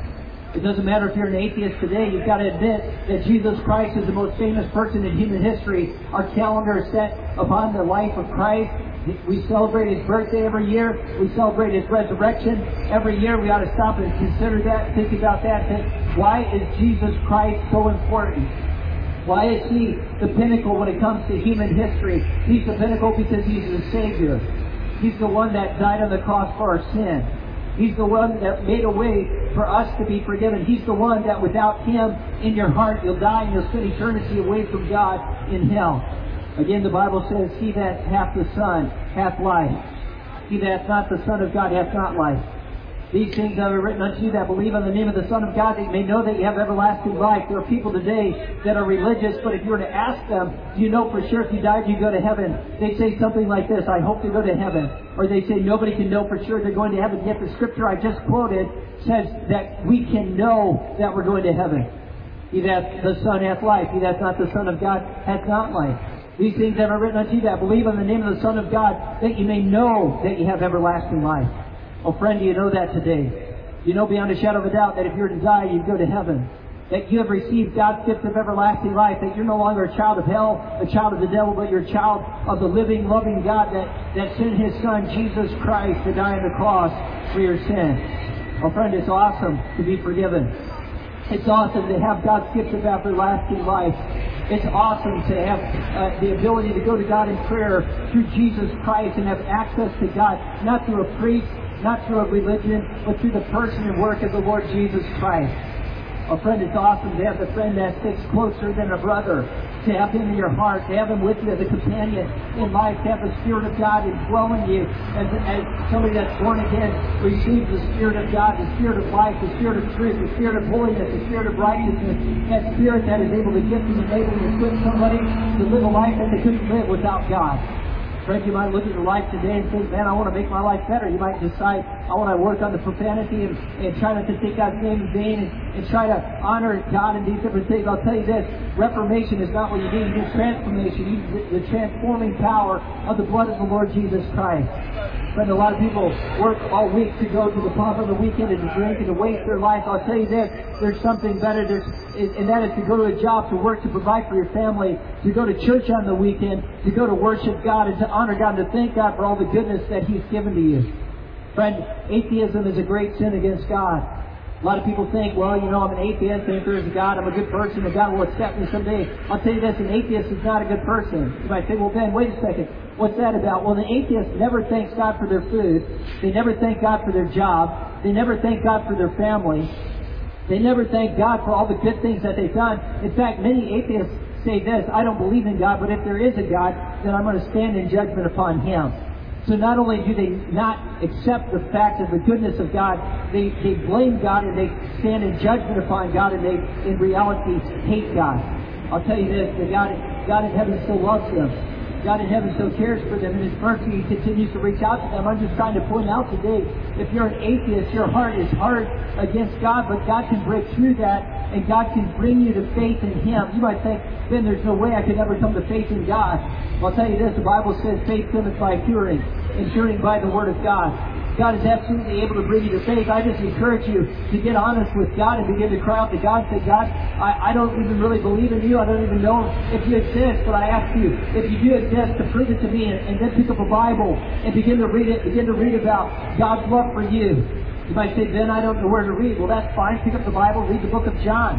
It doesn't matter if you're an atheist today, you've got to admit that Jesus Christ is the most famous person in human history. Our calendar is set upon the life of Christ. We celebrate His birthday every year. We celebrate His resurrection every year. We ought to stop and consider that, think about that. Why is Jesus Christ so important? Why is He the pinnacle when it comes to human history? He's the pinnacle because He's the Savior. He's the one that died on the cross for our sin. He's the one that made a way for us to be forgiven. He's the one that without Him in your heart, you'll die and you'll spend eternity away from God in hell. Again, the Bible says, He that hath the Son hath life. He that hath not the Son of God hath not life. These things I have written unto you that believe on the name of the Son of God, that you may know that you have everlasting life. There are people today that are religious, but if you were to ask them, do you know for sure if you died you go to heaven? They say something like this, I hope to go to heaven. Or they say nobody can know for sure they're going to heaven. Yet the scripture I just quoted says that we can know that we're going to heaven. He that the Son hath life. He that not the Son of God hath not life. These things I have written unto you that believe on the name of the Son of God, that you may know that you have everlasting life. Oh friend, do you know that today? You know beyond a shadow of a doubt that if you were to die, you'd go to heaven. That you have received God's gift of everlasting life. That you're no longer a child of hell, a child of the devil, but you're a child of the living, loving God that sent His Son, Jesus Christ, to die on the cross for your sin. Oh friend, it's awesome to be forgiven. It's awesome to have God's gift of everlasting life. It's awesome to have the ability to go to God in prayer through Jesus Christ and have access to God, not through a priest, not through a religion, but through the person and work of the Lord Jesus Christ. Oh friend, it's awesome to have the friend that sticks closer than a brother, to have Him in your heart, to have Him with you as a companion in life, to have the Spirit of God indwelling you as somebody that's born again receives the Spirit of God, the Spirit of life, the Spirit of truth, the Spirit of holiness, the Spirit of righteousness, that Spirit that is able to gift and enable and equip somebody to live a life that they couldn't live without God. Friend, you might look at your life today and think, man, I want to make my life better. You might decide, I want to work on the profanity and try not to take God's name in vain and try to honor God and these different things. I'll tell you this, reformation is not what you need. You need transformation. You need the transforming power of the blood of the Lord Jesus Christ. Friend, a lot of people work all week to go to the pub on the weekend and to drink and to waste their life. I'll tell you this, there's something better, and that is to go to a job, to work, to provide for your family, to go to church on the weekend, to go to worship God and to honor God and to thank God for all the goodness that He's given to you. Friend, atheism is a great sin against God. A lot of people think, well, you know, I'm an atheist, and if there is a God, I'm a good person, and God will accept me someday. I'll tell you this, an atheist is not a good person. You might say, well, Ben, wait a second. What's that about? Well, the atheist never thanks God for their food. They never thank God for their job. They never thank God for their family. They never thank God for all the good things that they've done. In fact, many atheists say this, I don't believe in God, but if there is a God, then I'm going to stand in judgment upon Him. So not only do they not accept the fact of the goodness of God, they blame God and they stand in judgment upon God, and they, in reality, hate God. I'll tell you this, that God in heaven still loves them. God in heaven still cares for them. In His mercy, He continues to reach out to them. I'm just trying to point out today, if you're an atheist, your heart is hard against God, but God can break through that, and God can bring you to faith in Him. You might think, then there's no way I could ever come to faith in God. Well, I'll tell you this, the Bible says faith cometh by hearing, and hearing by the Word of God. God is absolutely able to bring you to faith. I just encourage you to get honest with God and begin to cry out to God and say, God, I don't even really believe in you. I don't even know if you exist, but I ask you, if you do exist, to prove it to me, and then pick up a Bible and begin to read it, begin to read about God's love for you. You might say, Ben, I don't know where to read. Well, that's fine. Pick up the Bible, read the book of John.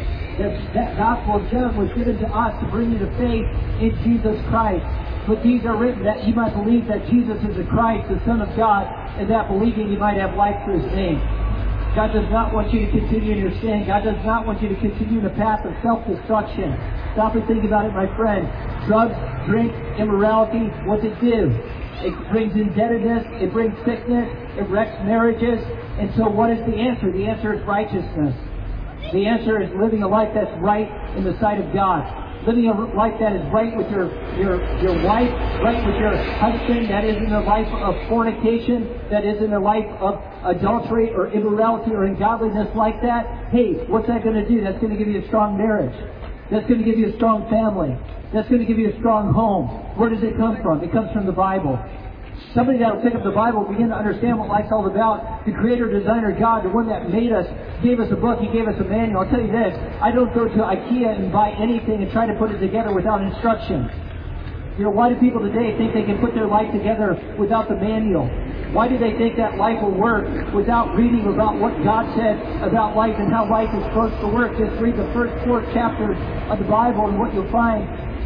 That Gospel of John was given to us to bring you to faith in Jesus Christ. But these are written that you might believe that Jesus is the Christ, the Son of God, and that believing you might have life through His name. God does not want you to continue in your sin. God does not want you to continue in the path of self-destruction. Stop and think about it, my friend. Drugs, drink, immorality, what's it do? It brings indebtedness, it brings sickness, it wrecks marriages. And so what is the answer? The answer is righteousness. The answer is living a life that's right in the sight of God. Living a life that is right with your wife, right with your husband, that isn't a life of fornication, that isn't a life of adultery or immorality or ungodliness like that. Hey, what's that going to do? That's going to give you a strong marriage. That's going to give you a strong family. That's going to give you a strong home. Where does it come from? It comes from the Bible. Somebody that will pick up the Bible will begin to understand what life's all about. The creator, designer, God, the one that made us, gave us a book, He gave us a manual. I'll tell you this, I don't go to IKEA and buy anything and try to put it together without instructions. You know, why do people today think they can put their life together without the manual? Why do they think that life will work without reading about what God said about life and how life is supposed to work? Just read the first 4 chapters of the Bible, and what you'll find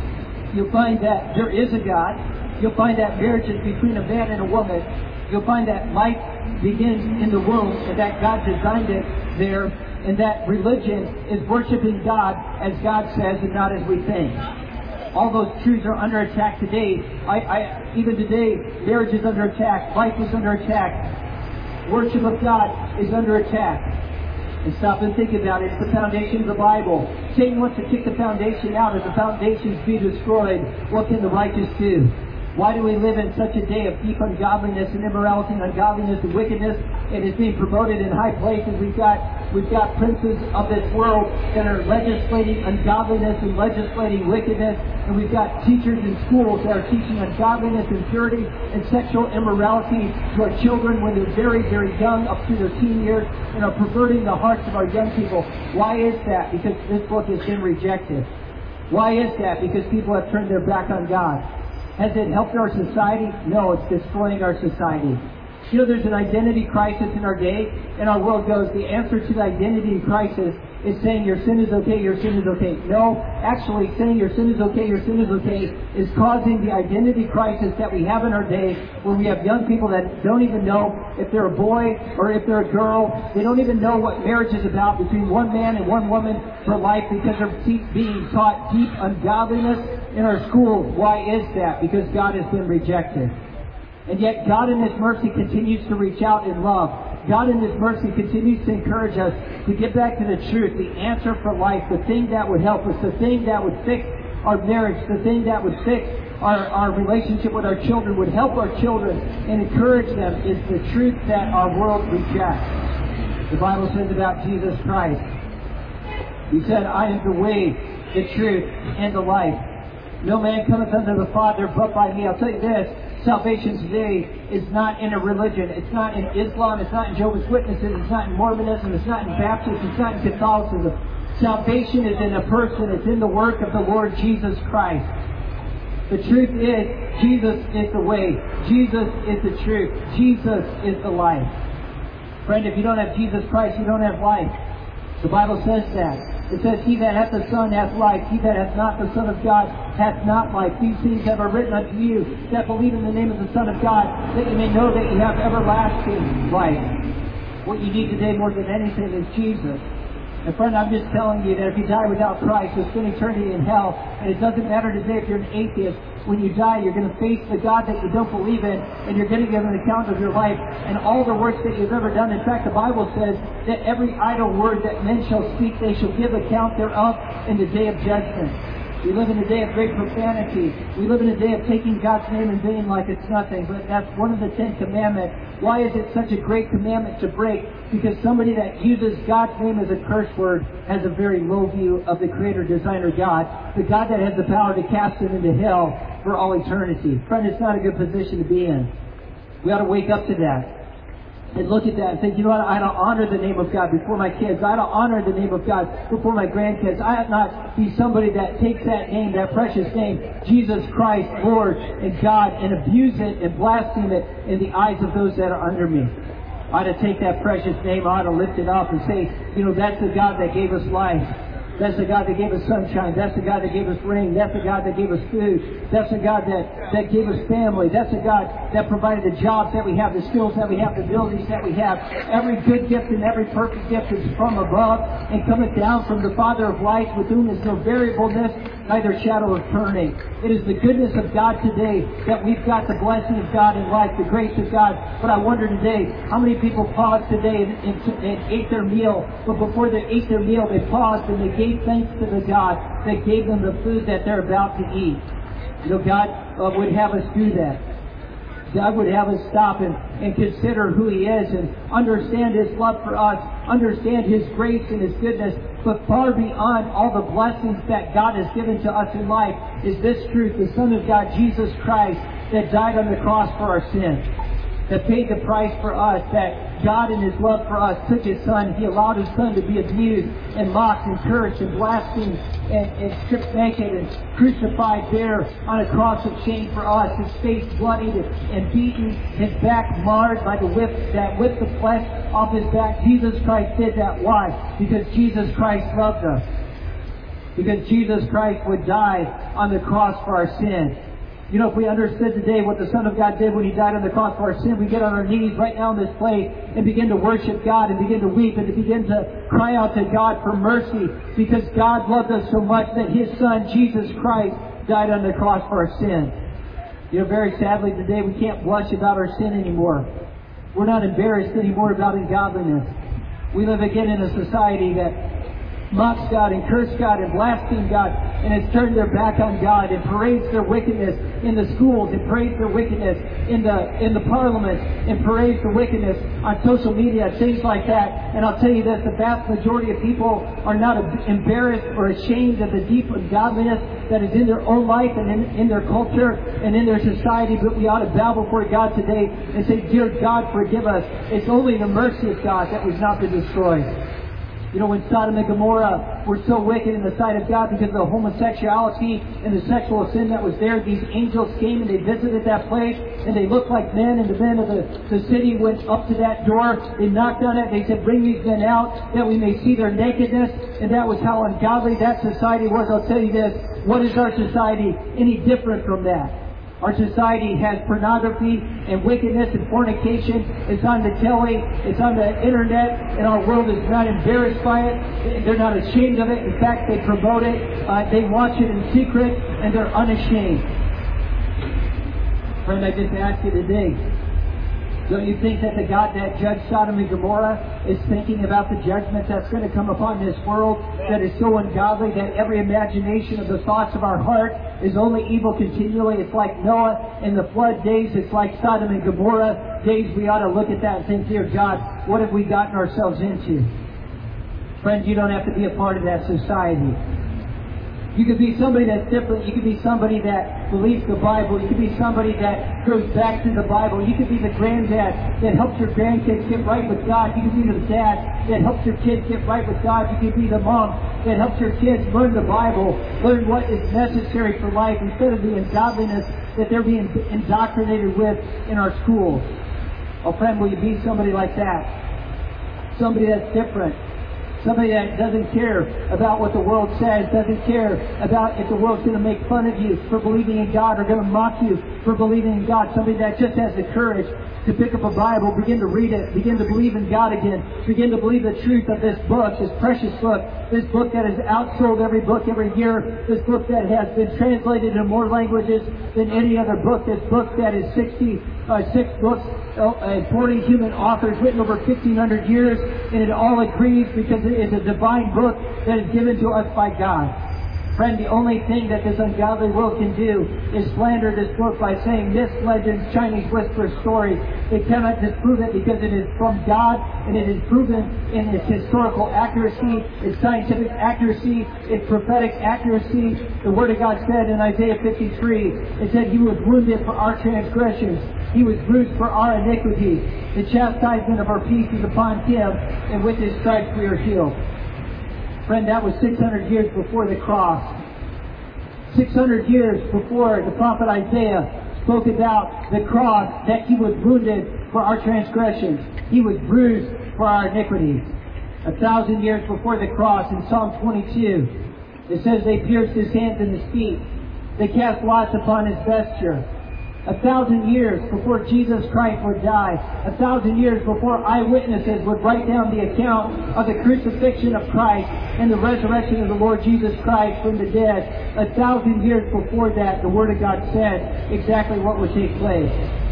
that there is a God. You'll find that marriage is between a man and a woman. You'll find that life begins in the womb, and that God designed it there, and that religion is worshiping God as God says and not as we think. All those truths are under attack today. Even today, marriage is under attack. Life is under attack. Worship of God is under attack. And stop and think about it. It's the foundation of the Bible. Satan wants to kick the foundation out. If the foundations be destroyed, what can the righteous do? Why do we live in such a day of deep ungodliness and immorality and ungodliness and wickedness? It is being promoted in high places. We've got princes of this world that are legislating ungodliness and legislating wickedness. And we've got teachers in schools that are teaching ungodliness, impurity, and sexual immorality to our children when they're very, very young, up to their teen years, and are perverting the hearts of our young people. Why is that? Because this book has been rejected. Why is that? Because people have turned their back on God. Has it helped our society? No, it's destroying our society. You know, there's an identity crisis in our day, and our world goes, the answer to the identity crisis is saying your sin is okay, your sin is okay. No, actually saying your sin is okay, your sin is okay is causing the identity crisis that we have in our day, where we have young people that don't even know if they're a boy or if they're a girl. They don't even know what marriage is about between one man and one woman for life, because they're being taught deep ungodliness in our schools. Why is that? Because God has been rejected. And yet God in His mercy continues to reach out in love. God in His mercy continues to encourage us to get back to the truth, the answer for life, the thing that would help us, the thing that would fix our marriage, the thing that would fix our relationship with our children, would help our children and encourage them, is the truth that our world rejects. The Bible says about Jesus Christ, He said, I am the way, the truth, and the life. No man cometh unto the Father but by me. I'll tell you this, salvation today is not in a religion. It's not in Islam. It's not in Jehovah's Witnesses. It's not in Mormonism. It's not in Baptism. It's not in Catholicism. Salvation is in a person. It's in the work of the Lord Jesus Christ. The truth is, Jesus is the way. Jesus is the truth. Jesus is the life. Friend, if you don't have Jesus Christ, you don't have life. The Bible says that. It says, He that hath the Son hath life. He that hath not the Son of God hath not life. These things have I written unto you that believe in the name of the Son of God, that you may know that you have everlasting life. What you need today more than anything is Jesus. And friend, I'm just telling you that if you die without Christ, you'll spend eternity in hell. And it doesn't matter today if you're an atheist. When you die, you're going to face the God that you don't believe in, and you're going to give an account of your life and all the works that you've ever done. In fact, the Bible says that every idle word that men shall speak, they shall give account thereof in the day of judgment. We live in a day of great profanity. We live in a day of taking God's name in vain like it's nothing. But that's one of the 10 commandments. Why is it such a great commandment to break? Because somebody that uses God's name as a curse word has a very low view of the Creator, Designer God, the God that has the power to cast them into hell for all eternity. Friend, it's not a good position to be in. We ought to wake up to that and look at that and think, you know what, I ought to honor the name of God before my kids. I ought to honor the name of God before my grandkids. I ought not be somebody that takes that name, that precious name, Jesus Christ, Lord and God, and abuse it and blaspheme it in the eyes of those that are under me. I ought to take that precious name, I ought to lift it up and say, you know, that's the God that gave us life. That's the God that gave us sunshine. That's the God that gave us rain. That's the God that gave us food. That's the God that gave us family. That's the God that provided the jobs that we have, the skills that we have, the abilities that we have. Every good gift and every perfect gift is from above and cometh down from the Father of lights, with whom is no variableness, neither shadow of turning. It is the goodness of God today that we've got the blessing of God in life, the grace of God. But I wonder today, how many people paused today and ate their meal, but before they ate their meal, they paused and they gave thanks to the God that gave them the food that they're about to eat. You know, God would have us do that. God would have us stop and consider who He is and understand His love for us, understand His grace and His goodness. But far beyond all the blessings that God has given to us in life is this truth: the Son of God, Jesus Christ, that died on the cross for our sins, that paid the price for us, that God in His love for us took His Son. He allowed His Son to be abused and mocked and cursed and blasphemed and stripped naked and crucified there on a cross of shame for us, His face bloodied and beaten, His back marred by the whip that whipped the flesh off His back. Jesus Christ did that. Why? Because Jesus Christ loved us. Because Jesus Christ would die on the cross for our sins. You know, if we understood today what the Son of God did when He died on the cross for our sin, we get on our knees right now in this place and begin to worship God and begin to weep and to begin to cry out to God for mercy, because God loved us so much that His Son, Jesus Christ, died on the cross for our sin. You know, very sadly today we can't blush about our sin anymore. We're not embarrassed anymore about ungodliness. We live again in a society that mocks God and curses God and blasphemes God and has turned their back on God and parades their wickedness in the schools and parades their wickedness in the parliament and parades their wickedness on social media, things like that. And I'll tell you this, the vast majority of people are not embarrassed or ashamed of the deep ungodliness that is in their own life and in their culture and in their society, but we ought to bow before God today and say, "Dear God, forgive us." It's only the mercy of God that we've not been destroyed. You know, when Sodom and Gomorrah were so wicked in the sight of God because of the homosexuality and the sexual sin that was there, these angels came and they visited that place and they looked like men, and the men of the city went up to that door. They knocked on it. They said, "Bring these men out that we may see their nakedness." And that was how ungodly that society was. I'll tell you this, what is our society any different from that? Our society has pornography and wickedness and fornication. It's on the telly. It's on the internet. And our world is not embarrassed by it. They're not ashamed of it. In fact, they promote it. They watch it in secret. And they're unashamed. Friend, I just ask you today, don't you think that the God that judged Sodom and Gomorrah is thinking about the judgment that's going to come upon this world that is so ungodly that every imagination of the thoughts of our heart is only evil continually? It's like Noah in the flood days. It's like Sodom and Gomorrah days. We ought to look at that and think, "Dear God, what have we gotten ourselves into?" Friends, you don't have to be a part of that society. You could be somebody that's different. You could be somebody that believes the Bible. You could be somebody that goes back to the Bible. You could be the granddad that helps your grandkids get right with God. You could be the dad that helps your kids get right with God. You could be the mom that helps your kids learn the Bible, learn what is necessary for life instead of the ungodliness that they're being indoctrinated with in our schools. Oh, friend, will you be somebody like that? Somebody that's different. Somebody that doesn't care about what the world says, doesn't care about if the world's going to make fun of you for believing in God or going to mock you for believing in God. Somebody that just has the courage to pick up a Bible, begin to read it, begin to believe in God again, begin to believe the truth of this book, this precious book, this book that has outsold every book every year, this book that has been translated into more languages than any other book, this book that is 66 books, 40 human authors written over 1,500 years, and it all agrees because it is a divine book that is given to us by God. Friend, the only thing that this ungodly world can do is slander this book by saying myths, legends, Chinese whisper stories. They cannot disprove it because it is from God, and it is proven in its historical accuracy, its scientific accuracy, its prophetic accuracy. The Word of God said in Isaiah 53, it said, "He was wounded for our transgressions. He was bruised for our iniquities. The chastisement of our peace is upon Him, and with His stripes we are healed." Friend, that was 600 years before the cross. 600 years before the prophet Isaiah spoke about the cross, that He was wounded for our transgressions. He was bruised for our iniquities. 1,000 years before the cross, in Psalm 22, it says they pierced His hands and His feet. They cast lots upon His vesture. 1,000 years before Jesus Christ would die, 1,000 years before eyewitnesses would write down the account of the crucifixion of Christ and the resurrection of the Lord Jesus Christ from the dead, 1,000 years before that, the Word of God said exactly what would take place.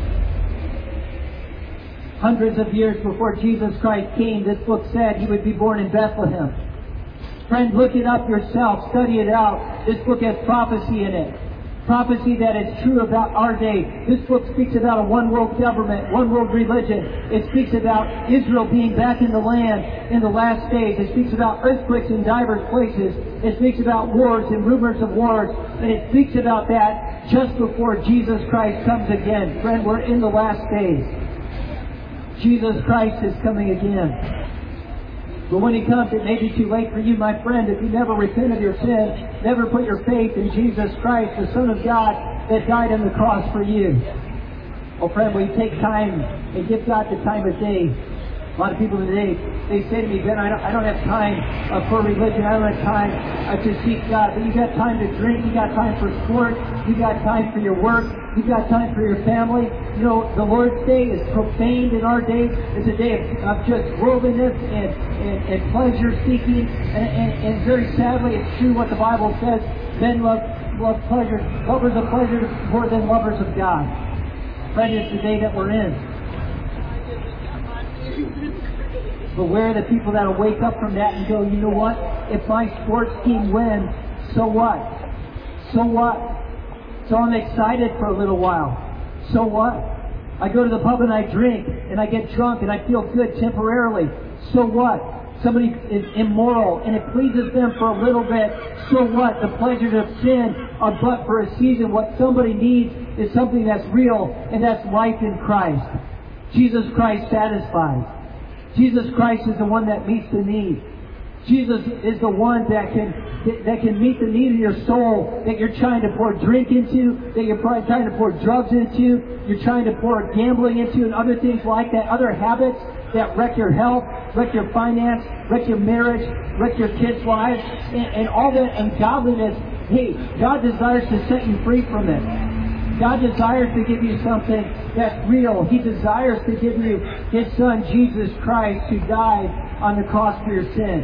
Hundreds of years before Jesus Christ came, this book said He would be born in Bethlehem. Friend, look it up yourself. Study it out. This book has prophecy in it. Prophecy that is true about our day. This book speaks about a one world government, one world religion. It speaks about Israel being back in the land in the last days. It speaks about earthquakes in diverse places. It speaks about wars and rumors of wars. And it speaks about that just before Jesus Christ comes again. Friend, we're in the last days. Jesus Christ is coming again. But when He comes, it may be too late for you, my friend, if you never repent of your sin, never put your faith in Jesus Christ, the Son of God that died on the cross for you. Oh, friend, will you take time and give God the time of day? A lot of people today, they say to me, Ben, I don't have time for religion. I don't have time to seek God. But you got time to drink. You got time for sport. You got time for your work. You got time for your family. You know, the Lord's Day is profaned in our day. It's a day of just worldliness and pleasure seeking. And very sadly, it's true what the Bible says. Men love pleasure. Lovers of pleasure more than lovers of God. Friend, it's the day that we're in. But where are the people that will wake up from that and go, you know what? If my sports team wins, so what? So what? So I'm excited for a little while. So what? I go to the pub and I drink and I get drunk and I feel good temporarily. So what? Somebody is immoral and it pleases them for a little bit. So what? The pleasures of sin are but for a season. What somebody needs is something that's real, and that's life in Christ. Jesus Christ satisfies. Jesus Christ is the one that meets the need. Jesus is the one that can meet the need of your soul that you're trying to pour drink into, that you're probably trying to pour drugs into, you're trying to pour gambling into, and other things like that, other habits that wreck your health, wreck your finance, wreck your marriage, wreck your kids' lives, and all that ungodliness. Hey, God desires to set you free from it. God desires to give you something that's real. He desires to give you His Son, Jesus Christ, who died on the cross for your sin.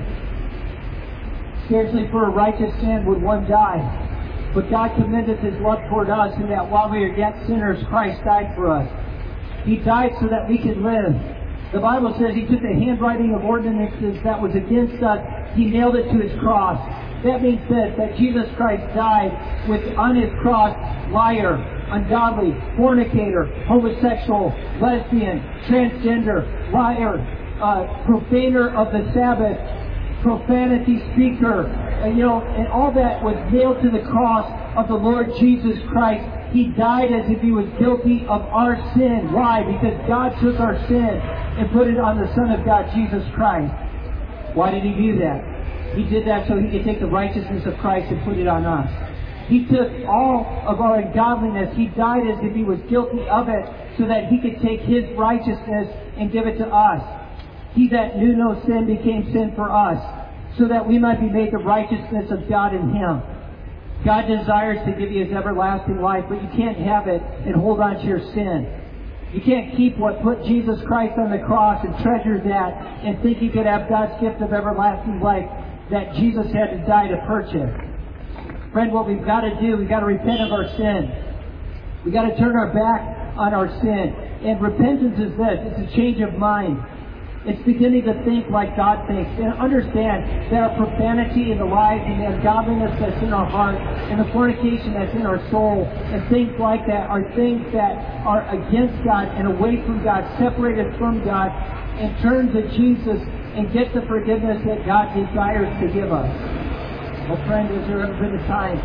Scarcely for a righteous man would one die. But God commendeth His love toward us in that while we are yet sinners, Christ died for us. He died so that we could live. The Bible says He took the handwriting of ordinances that was against us. He nailed it to His cross. That means that Jesus Christ died with on His cross liar, ungodly, fornicator, homosexual, lesbian, transgender, liar, profaner of the Sabbath, profanity speaker, and all that was nailed to the cross of the Lord Jesus Christ. He died as if He was guilty of our sin. Why? Because God took our sin and put it on the Son of God, Jesus Christ. Why did He do that? He did that so He could take the righteousness of Christ and put it on us. He took all of our ungodliness. He died as if He was guilty of it so that He could take His righteousness and give it to us. He that knew no sin became sin for us so that we might be made the righteousness of God in Him. God desires to give you His everlasting life, but you can't have it and hold on to your sin. You can't keep what put Jesus Christ on the cross and treasure that and think you could have God's gift of everlasting life that Jesus had to die to purchase. Friend, what we've got to do, we've got to repent of our sin. We've got to turn our back on our sin. And repentance is this. It's a change of mind. It's beginning to think like God thinks. And understand that our profanity in the lives and the ungodliness that's in our heart and the fornication that's in our soul and things like that are things that are against God and away from God, separated from God, and turn to Jesus and get the forgiveness that God desires to give us. Well, friend, has there ever been a time?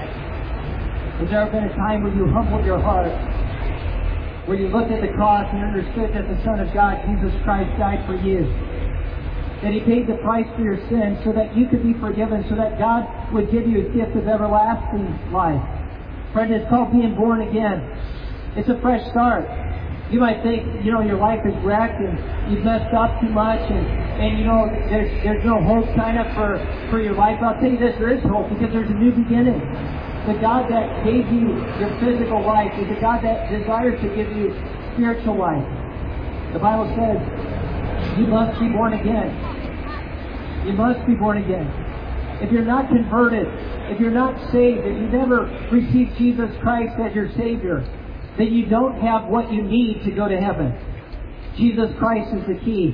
Has there ever been a time where you humbled your heart? Where you looked at the cross and understood that the Son of God, Jesus Christ, died for you. That He paid the price for your sins so that you could be forgiven, so that God would give you His gift of everlasting life. Friend, it's called being born again. It's a fresh start. You might think, your life is wrecked and you've messed up too much and there's no hope kind of for your life. I'll tell you this, there is hope because there's a new beginning. The God that gave you your physical life is the God that desires to give you spiritual life. The Bible says you must be born again. You must be born again. If you're not converted, if you're not saved, if you never received Jesus Christ as your Savior, then you don't have what you need to go to heaven. Jesus Christ is the key.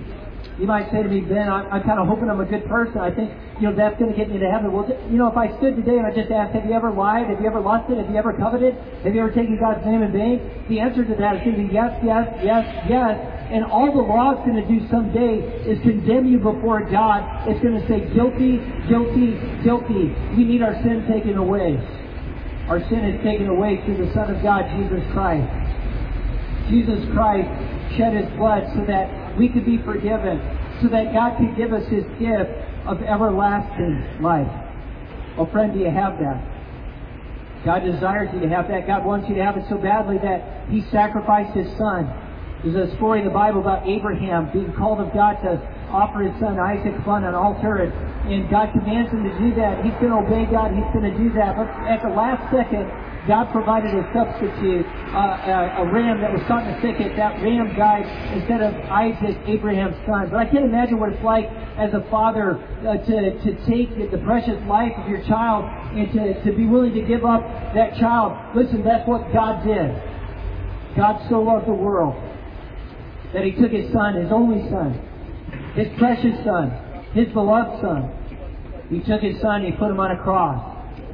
You might say to me, Ben, I'm kind of hoping I'm a good person. I think, that's going to get me to heaven. Well, if I stood today and I just asked, have you ever lied? Have you ever lusted? Have you ever coveted? Have you ever taken God's name in vain? The answer to that is going to be yes, yes, yes, yes. And all the law is going to do someday is condemn you before God. It's going to say guilty, guilty, guilty. We need our sin taken away. Our sin is taken away through the Son of God, Jesus Christ. Jesus Christ shed His blood so that we could be forgiven, so that God could give us His gift of everlasting life. Oh, friend, do you have that? God desires you to have that. God wants you to have it so badly that He sacrificed His Son. There's a story in the Bible about Abraham being called of God to offer his son Isaac upon an altar, and God commands him to do that. He's going to obey God. He's going to do that. But at the last second, God provided a substitute, a ram that was caught in a thicket. That ram died instead of Isaac, Abraham's son. But I can't imagine what it's like as a father to take the precious life of your child and to be willing to give up that child. Listen, that's what God did. God so loved the world that He took His Son, His only Son, His precious Son, His beloved Son. He took His Son, He put Him on a cross.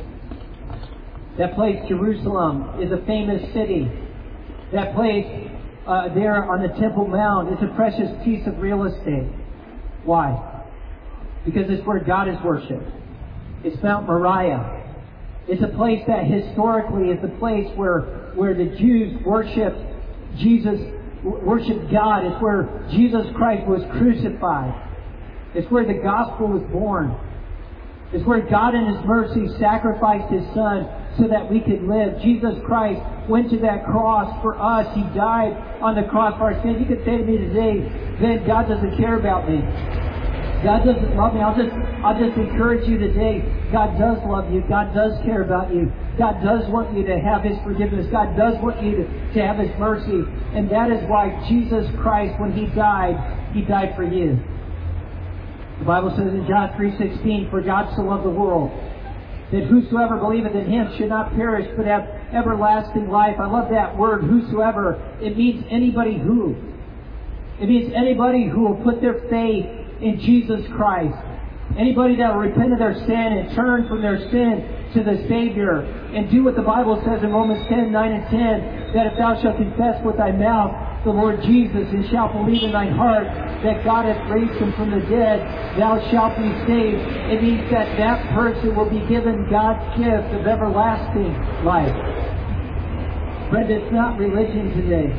That place, Jerusalem, is a famous city. That place there on the Temple Mount is a precious piece of real estate. Why? Because it's where God is worshipped. It's Mount Moriah. It's a place that historically is the place where the Jews worshipped Jesus, worshipped God. It's where Jesus Christ was crucified. It's where the gospel was born. It's where God in His mercy sacrificed His Son so that we could live. Jesus Christ went to that cross for us. He died on the cross for our sins. You could say to me today, Ben, God doesn't care about me. God doesn't love me. I'll just encourage you today. God does love you. God does care about you. God does want you to have His forgiveness. God does want you to have His mercy. And that is why Jesus Christ, when He died for you. The Bible says in John 3:16, for God so loved the world, that whosoever believeth in Him should not perish, but have everlasting life. I love that word, whosoever. It means anybody who. It means anybody who will put their faith in Jesus Christ. Anybody that will repent of their sin and turn from their sin to the Savior and do what the Bible says in Romans 10:9 and 10, that if thou shalt confess with thy mouth the Lord Jesus and shalt believe in thine heart that God hath raised Him from the dead, thou shalt be saved. It means that that person will be given God's gift of everlasting life. Friend, it's not religion today.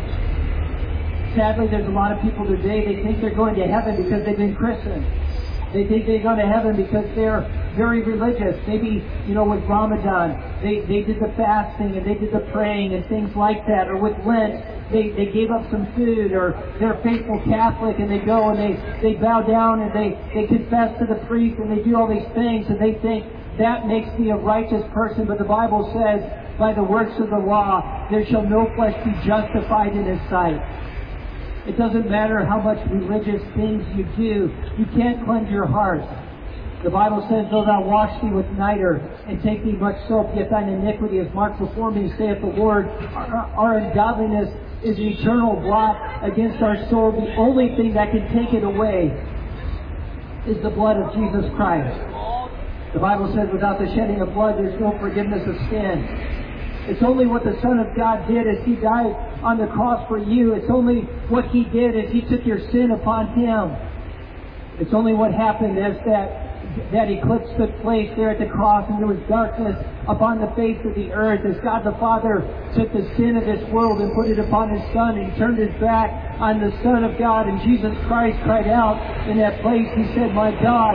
Sadly, there's a lot of people today, they think they're going to heaven because they've been christened. They think they go to heaven because they're very religious. Maybe, with Ramadan, they did the fasting and they did the praying and things like that. Or with Lent, they gave up some food. Or they're a faithful Catholic and they go and they bow down and they confess to the priest and they do all these things and they think that makes me a righteous person. But the Bible says, by the works of the law, there shall no flesh be justified in His sight. It doesn't matter how much religious things you do. You can't cleanse your heart. The Bible says, though thou wash thee with niter and take thee much soap, yet thine iniquity is marked before me, saith the Lord. Our ungodliness is an eternal blot against our soul. The only thing that can take it away is the blood of Jesus Christ. The Bible says, without the shedding of blood, there's no forgiveness of sin. It's only what the Son of God did as He died on the cross for you. It's only what He did as He took your sin upon Him. It's only what happened as that eclipse took place there at the cross and there was darkness upon the face of the earth as God the Father took the sin of this world and put it upon His Son and He turned His back on the Son of God, and Jesus Christ cried out in that place. He said, my God,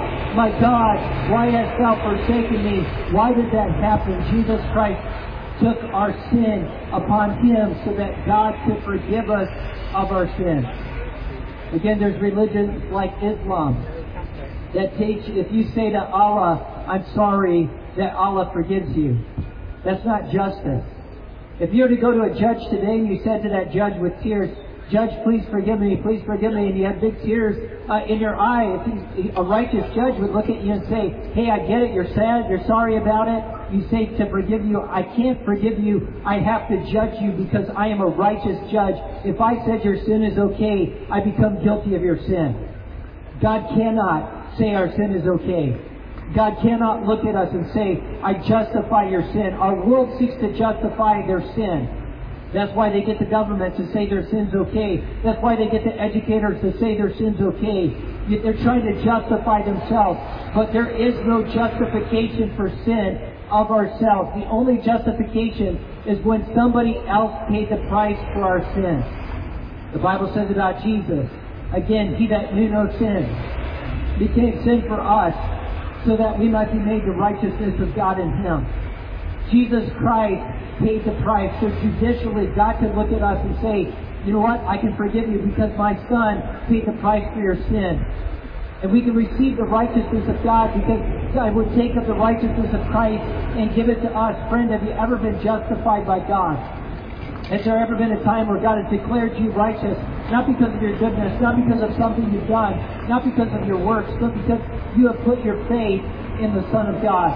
why hast thou forsaken me? Why did that happen? Jesus Christ took our sin upon Him so that God could forgive us of our sin. Again, there's religions like Islam that teach if you say to Allah, I'm sorry, that Allah forgives you. That's not justice. If you were to go to a judge today and you said to that judge with tears, Judge, please forgive me, and you had big tears in your eye, a righteous judge would look at you and say, hey, I get it, you're sad, you're sorry about it. You say to forgive you, I can't forgive you, I have to judge you because I am a righteous judge. If I said your sin is okay, I become guilty of your sin. God cannot say our sin is okay. God cannot look at us and say, I justify your sin. Our world seeks to justify their sin. That's why they get the government to say their sin's okay. That's why they get the educators to say their sin's okay. They're trying to justify themselves. But there is no justification for sin of ourselves. The only justification is when somebody else paid the price for our sin. The Bible says about Jesus, again, he that knew no sin became sin for us, so that we might be made the righteousness of God in Him. Jesus Christ paid the price. So judicially, God could look at us and say, you know what? I can forgive you because my Son paid the price for your sin. And we can receive the righteousness of God because God would take up the righteousness of Christ and give it to us. Friend, have you ever been justified by God? Has there ever been a time where God has declared you righteous, not because of your goodness, not because of something you've done, not because of your works, but because you have put your faith in the Son of God?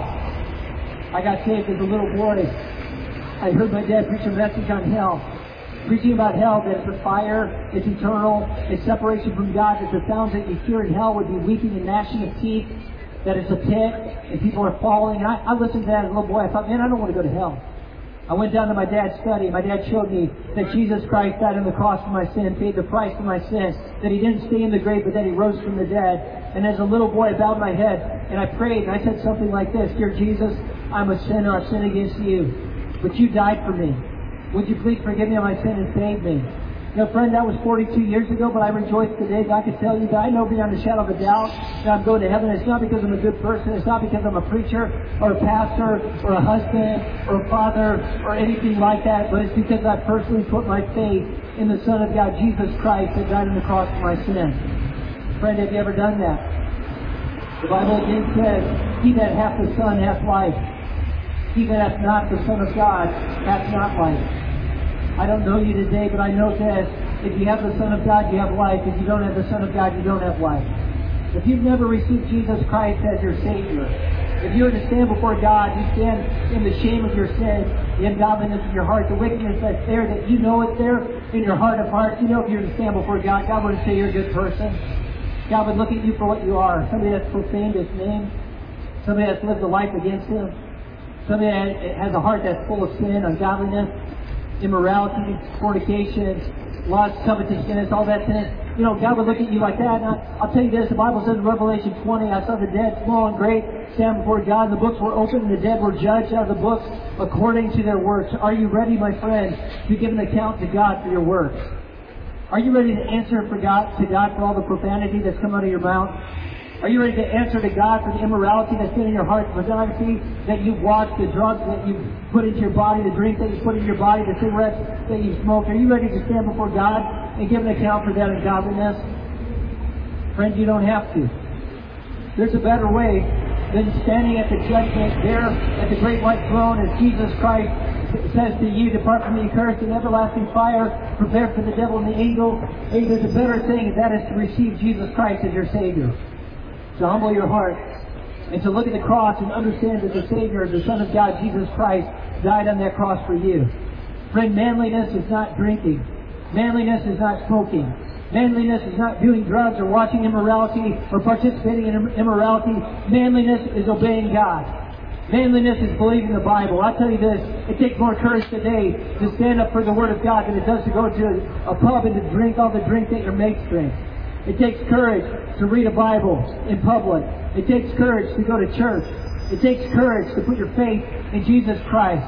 I got saved as a little boy. I heard my dad preach a message on hell. Preaching about hell, that it's a fire, it's eternal, it's separation from God, that the sounds that you hear in hell would be weeping and gnashing of teeth, that it's a pit, and people are falling. And I listened to that as a little boy. I thought, man, I don't want to go to hell. I went down to my dad's study. My dad showed me that Jesus Christ died on the cross for my sin, paid the price for my sin, that He didn't stay in the grave, but that He rose from the dead. And as a little boy, I bowed my head, and I prayed, and I said something like this, Dear Jesus, I'm a sinner, I've sinned against you, but you died for me. Would you please forgive me of my sin and save me? You know, friend, that was 42 years ago, but I rejoice today. God can tell you that I know beyond a shadow of a doubt that I'm going to heaven. It's not because I'm a good person. It's not because I'm a preacher or a pastor or a husband or a father or anything like that, but it's because I personally put my faith in the Son of God, Jesus Christ, that died on the cross for my sin. Friend, have you ever done that? The Bible again says, He that hath the Son hath life. He that hath not the Son of God hath not life. I don't know you today, but I know this. If you have the Son of God, you have life. If you don't have the Son of God, you don't have life. If you've never received Jesus Christ as your Savior, if you were to stand before God, you stand in the shame of your sin, the ungodliness of your heart, the wickedness that's there, that you know it's there in your heart of hearts. You know if you were to stand before God, God wouldn't say you're a good person. God would look at you for what you are. Somebody that's profaned His name. Somebody that's lived a life against Him. Somebody that has a heart that's full of sin, ungodliness, immorality, fornication, lust, covetousness, all that sin. You know, God would look at you like that. And I'll tell you this, the Bible says in Revelation 20, I saw the dead, small and great, stand before God, and the books were opened, and the dead were judged out of the books according to their works. Are you ready, my friend, to give an account to God for your works? Are you ready to answer to God for all the profanity that's come out of your mouth? Are you ready to answer to God for the immorality that's been in your heart, the pornography that you've watched, the drugs that you've put into your body, the drink that you put in your body, the cigarettes that you smoked? Are you ready to stand before God and give an account for that ungodliness? Friend, you don't have to. There's a better way than standing at the judgment there at the great white throne as Jesus Christ says to you, depart from me, cursed, and everlasting fire prepared for the devil and the angel. Hey, there's a better thing, and that is to receive Jesus Christ as your Savior. To humble your heart and to look at the cross and understand that the Savior, the Son of God, Jesus Christ, died on that cross for you. Friend, manliness is not drinking. Manliness is not smoking. Manliness is not doing drugs or watching immorality or participating in immorality. Manliness is obeying God. Manliness is believing the Bible. I'll tell you this, it takes more courage today to stand up for the Word of God than it does to go to a pub and to drink all the drink that your mates drink. It takes courage to read a Bible in public. It takes courage to go to church. It takes courage to put your faith in Jesus Christ.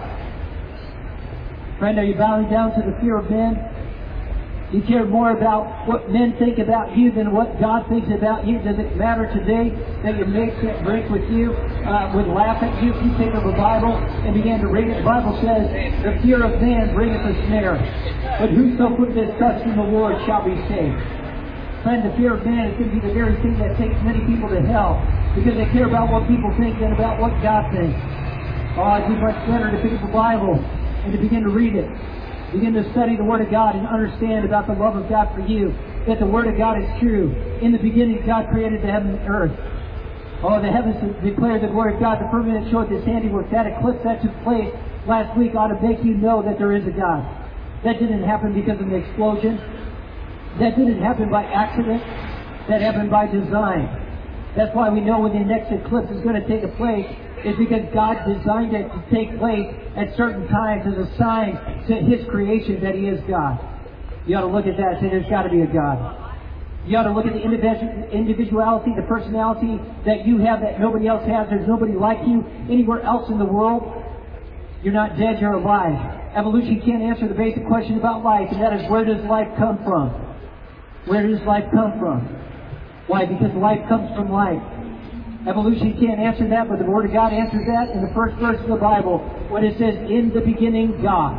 Friend, are you bowing down to the fear of men? Do you care more about what men think about you than what God thinks about you? Does it matter today that your mates that drink with you would laugh at you if you picked up a Bible and began to read it? The Bible says, the fear of man bringeth a snare, but whoso putteth his trust in the Lord shall be saved. Friend, the fear of man is going to be the very thing that takes many people to hell because they care about what people think than about what God thinks. Oh, it'd be much better to pick up the Bible and to begin to read it. Begin to study the Word of God and understand about the love of God for you, that the Word of God is true. In the beginning, God created the heaven and earth. Oh, the heavens declare the Word of God. The firmament showed His handiwork. That eclipse that took place last week ought to make you know that there is a God. That didn't happen because of an explosion. That didn't happen by accident. that happened by design. That's why we know when the next eclipse is going to take place, is because God designed it to take place at certain times as a sign to His creation that He is God. You ought to look at that and say, there's got to be a God. You ought to look at the individuality, the personality that you have that nobody else has. There's nobody like you anywhere else in the world. You're not dead, you're alive. Evolution can't answer the basic question about life, and that is, where does life come from? Where does life come from? Why? Because life comes from life. Evolution can't answer that, but the Word of God answers that in the first verse of the Bible when it says, in the beginning, God.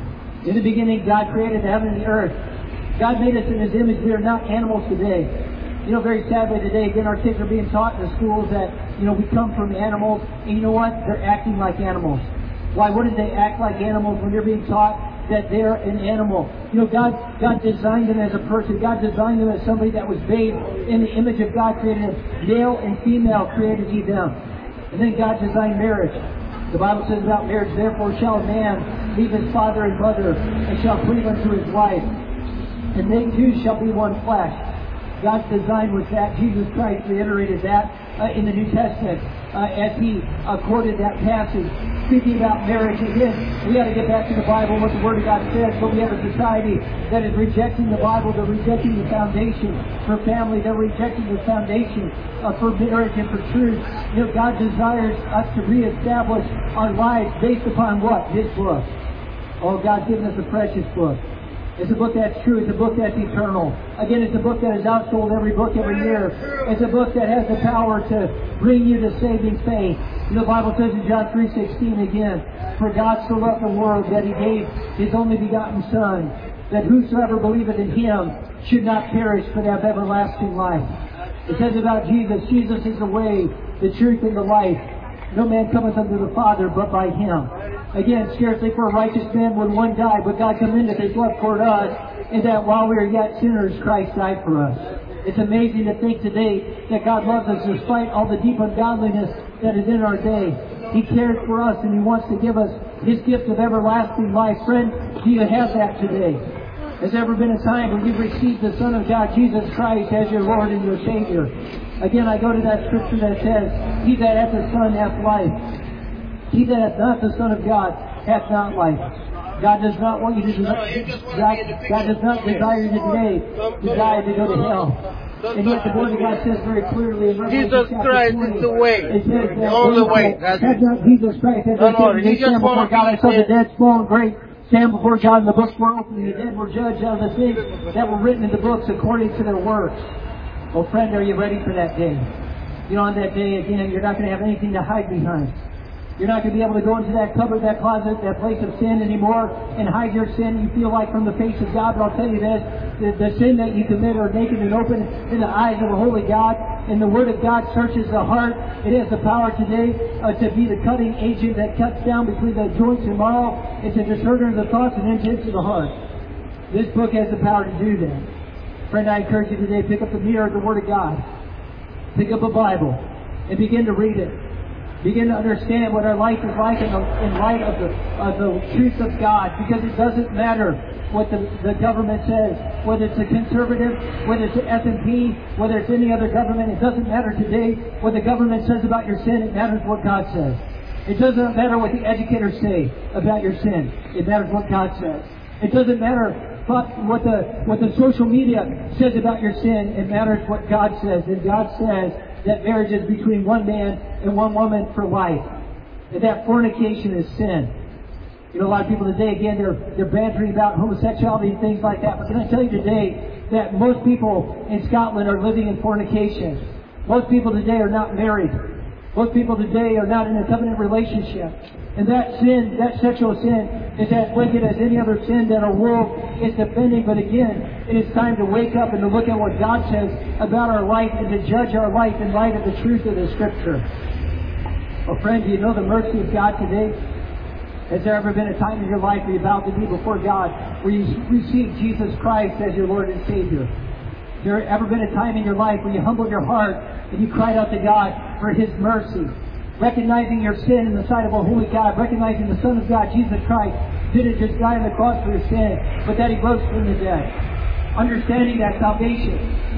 In the beginning, God created the heaven and the earth. God made us in His image. We are not animals today. You know, very sadly today, again, our kids are being taught in the schools that, we come from animals. And you know what? They're acting like animals. Why wouldn't they act like animals when they're being taught that they're an animal? God designed them as a person. God designed them as somebody that was made in the image of God, created them. Male and female created He them. And then God designed marriage. The Bible says about marriage, therefore shall a man leave his father and mother, and shall cleave unto his wife, and they two shall be one flesh. God's design was that. Jesus Christ reiterated that in the New Testament as He quoted that passage, speaking about marriage. Again, we got to get back to the Bible, what the Word of God says, but we have a society that is rejecting the Bible. They're rejecting the foundation for family. They're rejecting the foundation for marriage and for truth. God desires us to reestablish our lives based upon what? His book. Oh, God's given us a precious book. It's a book that's true. It's a book that's eternal. Again, it's a book that is outsold every book every year. It's a book that has the power to bring you to saving faith. The Bible says in John 3:16 again, for God so loved the world that He gave His only begotten Son, that whosoever believeth in Him should not perish but have everlasting life. It says about Jesus, Jesus is the way, the truth, and the life. No man cometh unto the Father but by Him. Again, scarcely for a righteous man would one die, but God commendeth His love toward us, in that while we are yet sinners, Christ died for us. It's amazing to think today that God loves us despite all the deep ungodliness that is in our day. He cares for us and He wants to give us His gift of everlasting life. Friend, do you have that today? Has there ever been a time when you've received the Son of God, Jesus Christ, as your Lord and your Savior? Again, I go to that scripture that says, he that hath the Son hath life. He that hath not the Son of God hath not life. God does not want you to God does not desire you today to die to go to hell. And yet the Word of God says very clearly in Revelation Jesus Christ 20, is the way. it says that The only way. That's has not Jesus Christ has not Lord, given He just stand before wanna God. I be saw the there. dead, small and great, stand before God, and the books were opened, and the dead were judged out of the things that were written in the books according to their works. Well, friend, are you ready for that day? On that day, again, you're not going to have anything to hide behind. You're not going to be able to go into that cupboard, that closet, that place of sin anymore and hide your sin you feel like from the face of God. But I'll tell you this, the sin that you commit are naked and open in the eyes of a holy God. And the Word of God searches the heart. It has the power today to be the cutting agent that cuts down between the joints and marrow. It's a discerner of the thoughts and intents of the heart. This book has the power to do that. Friend, I encourage you today, pick up the mirror of the Word of God. Pick up a Bible and begin to read it. Begin to understand what our life is like in light of the truth of God. Because it doesn't matter what the government says. Whether it's a conservative, whether it's the S&P, whether it's any other government. It doesn't matter today what the government says about your sin. It matters what God says. It doesn't matter what the educators say about your sin. It matters what God says. It doesn't matter what the social media says about your sin. It matters what God says. And God says that marriage is between one man and one woman for life. And that fornication is sin. A lot of people today, again, they're bantering about homosexuality and things like that. But can I tell you today that most people in Scotland are living in fornication. Most people today are not married. Most people today are not in a covenant relationship. And that sin, that sexual sin, is as wicked as any other sin that our world is defending. But again, it is time to wake up and to look at what God says about our life and to judge our life in light of the truth of the Scripture. Well, friend, do you know the mercy of God today? Has there ever been a time in your life where you bowed the knee before God, where you received Jesus Christ as your Lord and Savior? Has there ever been a time in your life where you humbled your heart and you cried out to God for His mercy? Recognizing your sin in the sight of a holy God, recognizing the Son of God, Jesus Christ, didn't just die on the cross for your sin, but that He rose from the dead. Understanding that salvation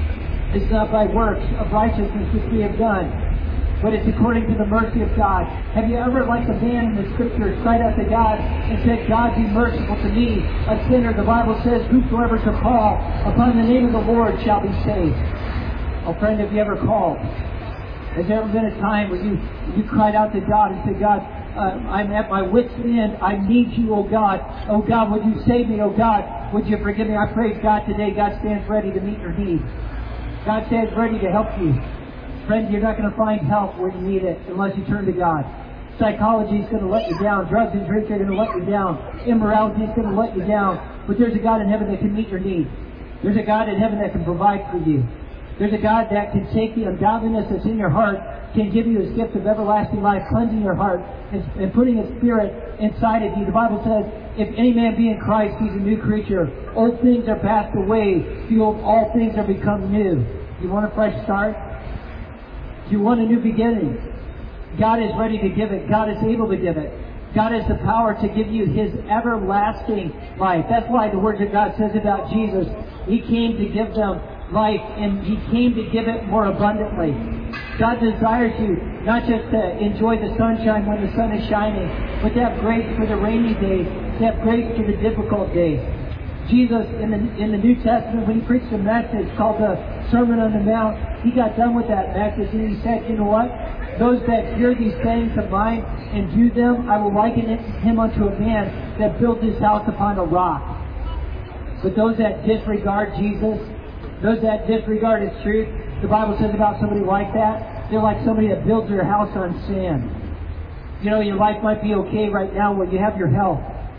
It's not by works of righteousness which we have done, but it's according to the mercy of God. Have you ever, like the man in the Scriptures, cried out to God and said, God, be merciful to me, a sinner? The Bible says, whosoever shall call upon the name of the Lord shall be saved. Oh, friend, have you ever called? Has there ever been a time when you cried out to God and said, God, I'm at my wit's end. I need you, oh God. Oh God, would you save me? Oh God, would you forgive me? I pray, God, today, God stands ready to meet your need. God stands ready to help you. Friend, you're not going to find help where you need it unless you turn to God. Psychology is going to let you down. Drugs and drink are going to let you down. Immorality is going to let you down. But there's a God in heaven that can meet your need. There's a God in heaven that can provide for you. There's a God that can take the ungodliness that's in your heart, can give you His gift of everlasting life, cleansing your heart, and putting His Spirit inside of you. The Bible says, if any man be in Christ, he's a new creature. Old things are passed away. Behold, all things are become new. You want a fresh start? You want a new beginning? God is ready to give it. God is able to give it. God has the power to give you His everlasting life. That's why the Word of God says about Jesus, He came to give them life, and He came to give it more abundantly. God desires you not just to enjoy the sunshine when the sun is shining, but to have grace for the rainy days, to have grace for the difficult days. Jesus, in the New Testament, when He preached a message called the Sermon on the Mount, He got done with that message and He said, you know what? Those that hear these sayings of mine and do them, I will liken him unto a man that built his house upon a rock. But those that disregard Jesus, those that disregard His truth, the Bible says about somebody like that, they're like somebody that builds their house on sand. You know, your life might be okay right now while you have your health.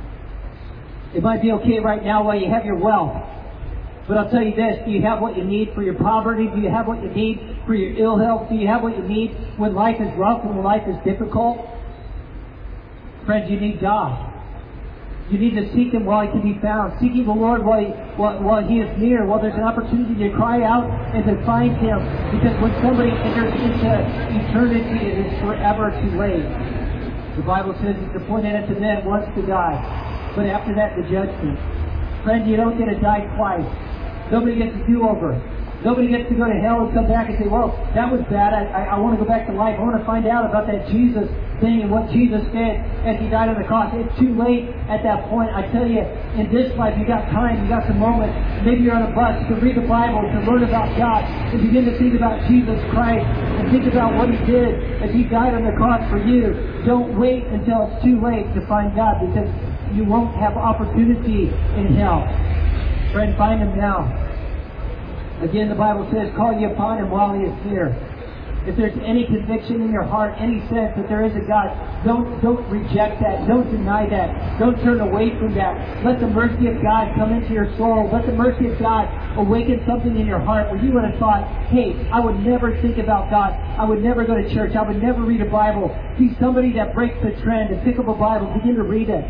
It might be okay right now while you have your wealth. But I'll tell you this, do you have what you need for your poverty? Do you have what you need for your ill health? Do you have what you need when life is rough, when life is difficult? Friends, you need God. You need to seek Him while He can be found. Seeking the Lord while He is near, while there's an opportunity to cry out and to find Him. Because when somebody enters into eternity, it is forever too late. The Bible says it's appointed unto men once to die, but after that the judgment. Friend, you don't get to die twice. Nobody gets a do-over. Nobody gets to go to hell and come back and say, well, that was bad. I want to go back to life. I want to find out about that Jesus thing and what Jesus did as He died on the cross. It's too late at that point. I tell you, in this life, you got time, you got some moments. Maybe you're on a bus to read the Bible, to learn about God, and begin to think about Jesus Christ, and think about what He did as He died on the cross for you. Don't wait until it's too late to find God, because you won't have opportunity in hell. Friend, find Him now. Again, the Bible says, call ye upon Him while He is near. If there's any conviction in your heart, any sense that there is a God, don't reject that. Don't deny that. Don't turn away from that. Let the mercy of God come into your soul. Let the mercy of God awaken something in your heart where you would have thought, hey, I would never think about God. I would never go to church. I would never read a Bible. Be somebody that breaks the trend and pick up a Bible. Begin to read it.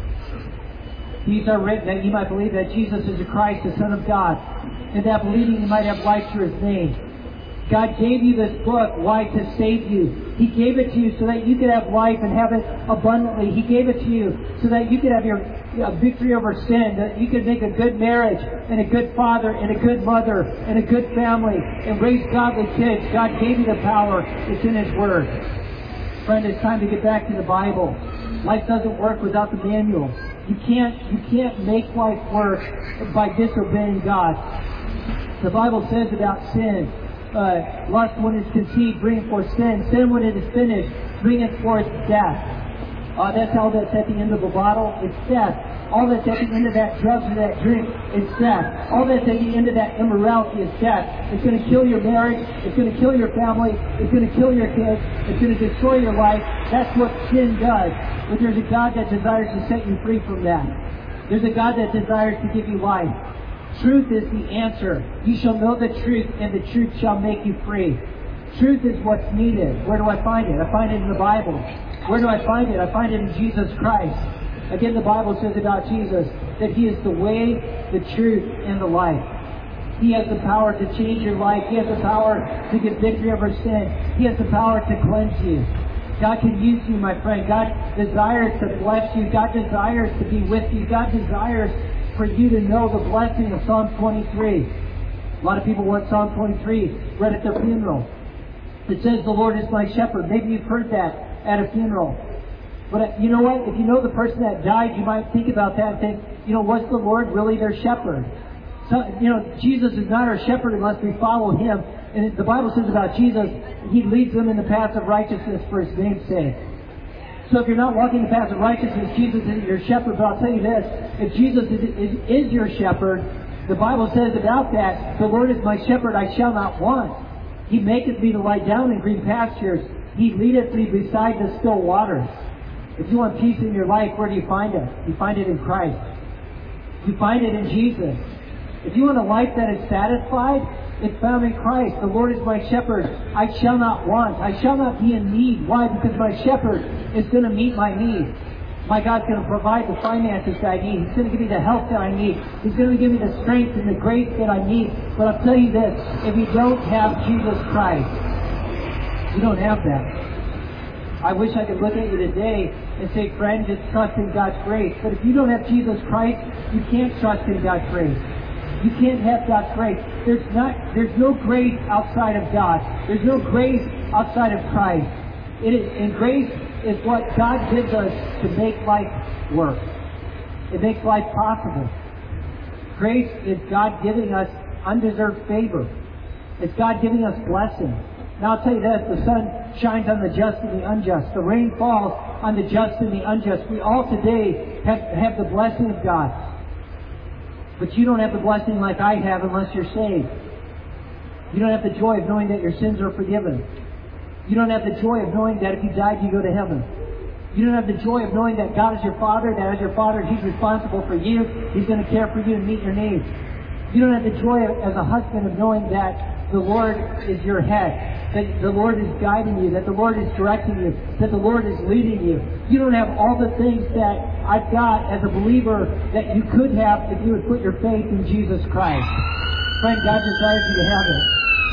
These are written that you might believe that Jesus is the Christ, the Son of God, and that believing you might have life through His name. God gave you this book, why? To save you. He gave it to you so that you could have life and have it abundantly. He gave it to you so that you could have your victory over sin, that you could make a good marriage and a good father and a good mother and a good family and raise godly kids. God gave you the power. It's in His Word. Friend, it's time to get back to the Bible. Life doesn't work without the manual. You can't make life work by disobeying God. The Bible says about sin, lust when it's conceived, bringeth forth sin. Sin when it is finished, bringeth forth death. That's all that's at the end of a bottle. It's death. All that's at the end of that drugs or that drink is death. All that's at the end of that immorality is death. It's going to kill your marriage. It's going to kill your family. It's going to kill your kids. It's going to destroy your life. That's what sin does. But there's a God that desires to set you free from that. There's a God that desires to give you life. Truth is the answer. You shall know the truth, and the truth shall make you free. Truth is what's needed. Where do I find it? I find it in the Bible. Where do I find it? I find it in Jesus Christ. Again, the Bible says about Jesus that He is the way, the truth, and the life. He has the power to change your life. He has the power to get victory over sin. He has the power to cleanse you. God can use you, my friend. God desires to bless you. God desires to be with you. God desires for you to know the blessing of Psalm 23. A lot of people want Psalm 23 read at their funeral. It says, the Lord is my shepherd. Maybe you've heard that at a funeral. But you know what? If you know the person that died, you might think about that and think, was the Lord really their shepherd? So, Jesus is not our shepherd unless we follow Him. And the Bible says about Jesus, He leads them in the path of righteousness for His name's sake. So if you're not walking the path of righteousness, Jesus isn't your shepherd. But I'll tell you this, if Jesus is your shepherd, the Bible says about that, the Lord is my shepherd, I shall not want. He maketh me to lie down in green pastures. He leadeth me beside the still waters. If you want peace in your life, where do you find it? You find it in Christ. You find it in Jesus. If you want a life that is satisfied, it's found in Christ. The Lord is my shepherd. I shall not want. I shall not be in need. Why? Because my shepherd is going to meet my needs. My God's going to provide the finances that I need. He's going to give me the health that I need. He's going to give me the strength and the grace that I need. But I'll tell you this, if you don't have Jesus Christ, you don't have that. I wish I could look at you today and say, friend, just trust in God's grace. But if you don't have Jesus Christ, you can't trust in God's grace. You can't have God's grace. There's no grace outside of God. There's no grace outside of Christ. And grace is what God gives us to make life work. It makes life possible. Grace is God giving us undeserved favor. It's God giving us blessing. Now I'll tell you this, the sun shines on the just and the unjust. The rain falls on the just and the unjust. We all today have the blessing of God. But you don't have the blessing like I have unless you're saved. You don't have the joy of knowing that your sins are forgiven. You don't have the joy of knowing that if you died, you go to heaven. You don't have the joy of knowing that God is your Father, that as your Father, He's responsible for you. He's going to care for you and meet your needs. You don't have the joy as a husband of knowing that the Lord is your head, that the Lord is guiding you, that the Lord is directing you, that the Lord is leading you. You don't have all the things that I've got as a believer that you could have if you would put your faith in Jesus Christ. Friend, God desires you to have it.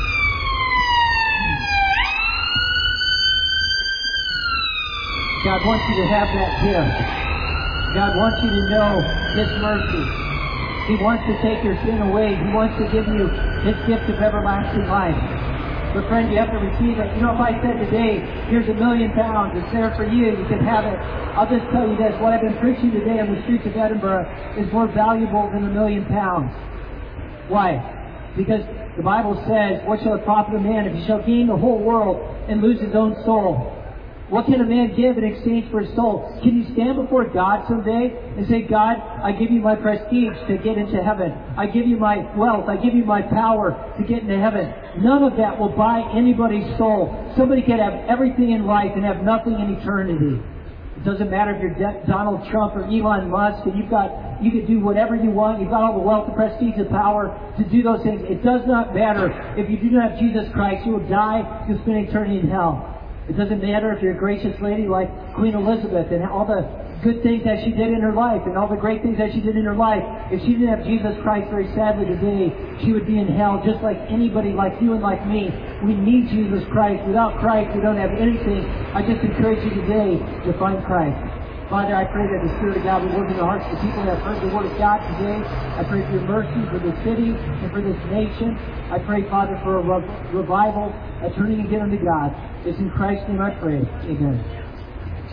God wants you to have that gift. God wants you to know His mercy. He wants to take your sin away. He wants to give you His gift of everlasting life. But friend, you have to receive it. If I said today, here's £1 million, it's there for you, you can have it. I'll just tell you this, what I've been preaching today on the streets of Edinburgh is more valuable than £1 million. Why? Because the Bible says, what shall it profit a man if he shall gain the whole world and lose his own soul? What can a man give in exchange for his soul? Can you stand before God someday and say, God, I give you my prestige to get into heaven. I give you my wealth. I give you my power to get into heaven. None of that will buy anybody's soul. Somebody can have everything in life and have nothing in eternity. It doesn't matter if you're Donald Trump or Elon Musk and you can do whatever you want. You've got all the wealth, the prestige, the power to do those things. It does not matter. If you do not have Jesus Christ, you will die. You'll spend eternity in hell. It doesn't matter if you're a gracious lady like Queen Elizabeth and all the good things that she did in her life and all the great things that she did in her life. If she didn't have Jesus Christ, very sadly today, she would be in hell just like anybody like you and like me. We need Jesus Christ. Without Christ, we don't have anything. I just encourage you today to find Christ. Father, I pray that the Spirit of God will work in the hearts of the people that have heard the Word of God today. I pray for your mercy for this city and for this nation. I pray, Father, for a revival, a turning again unto God. It's in Christ's name I pray. Amen.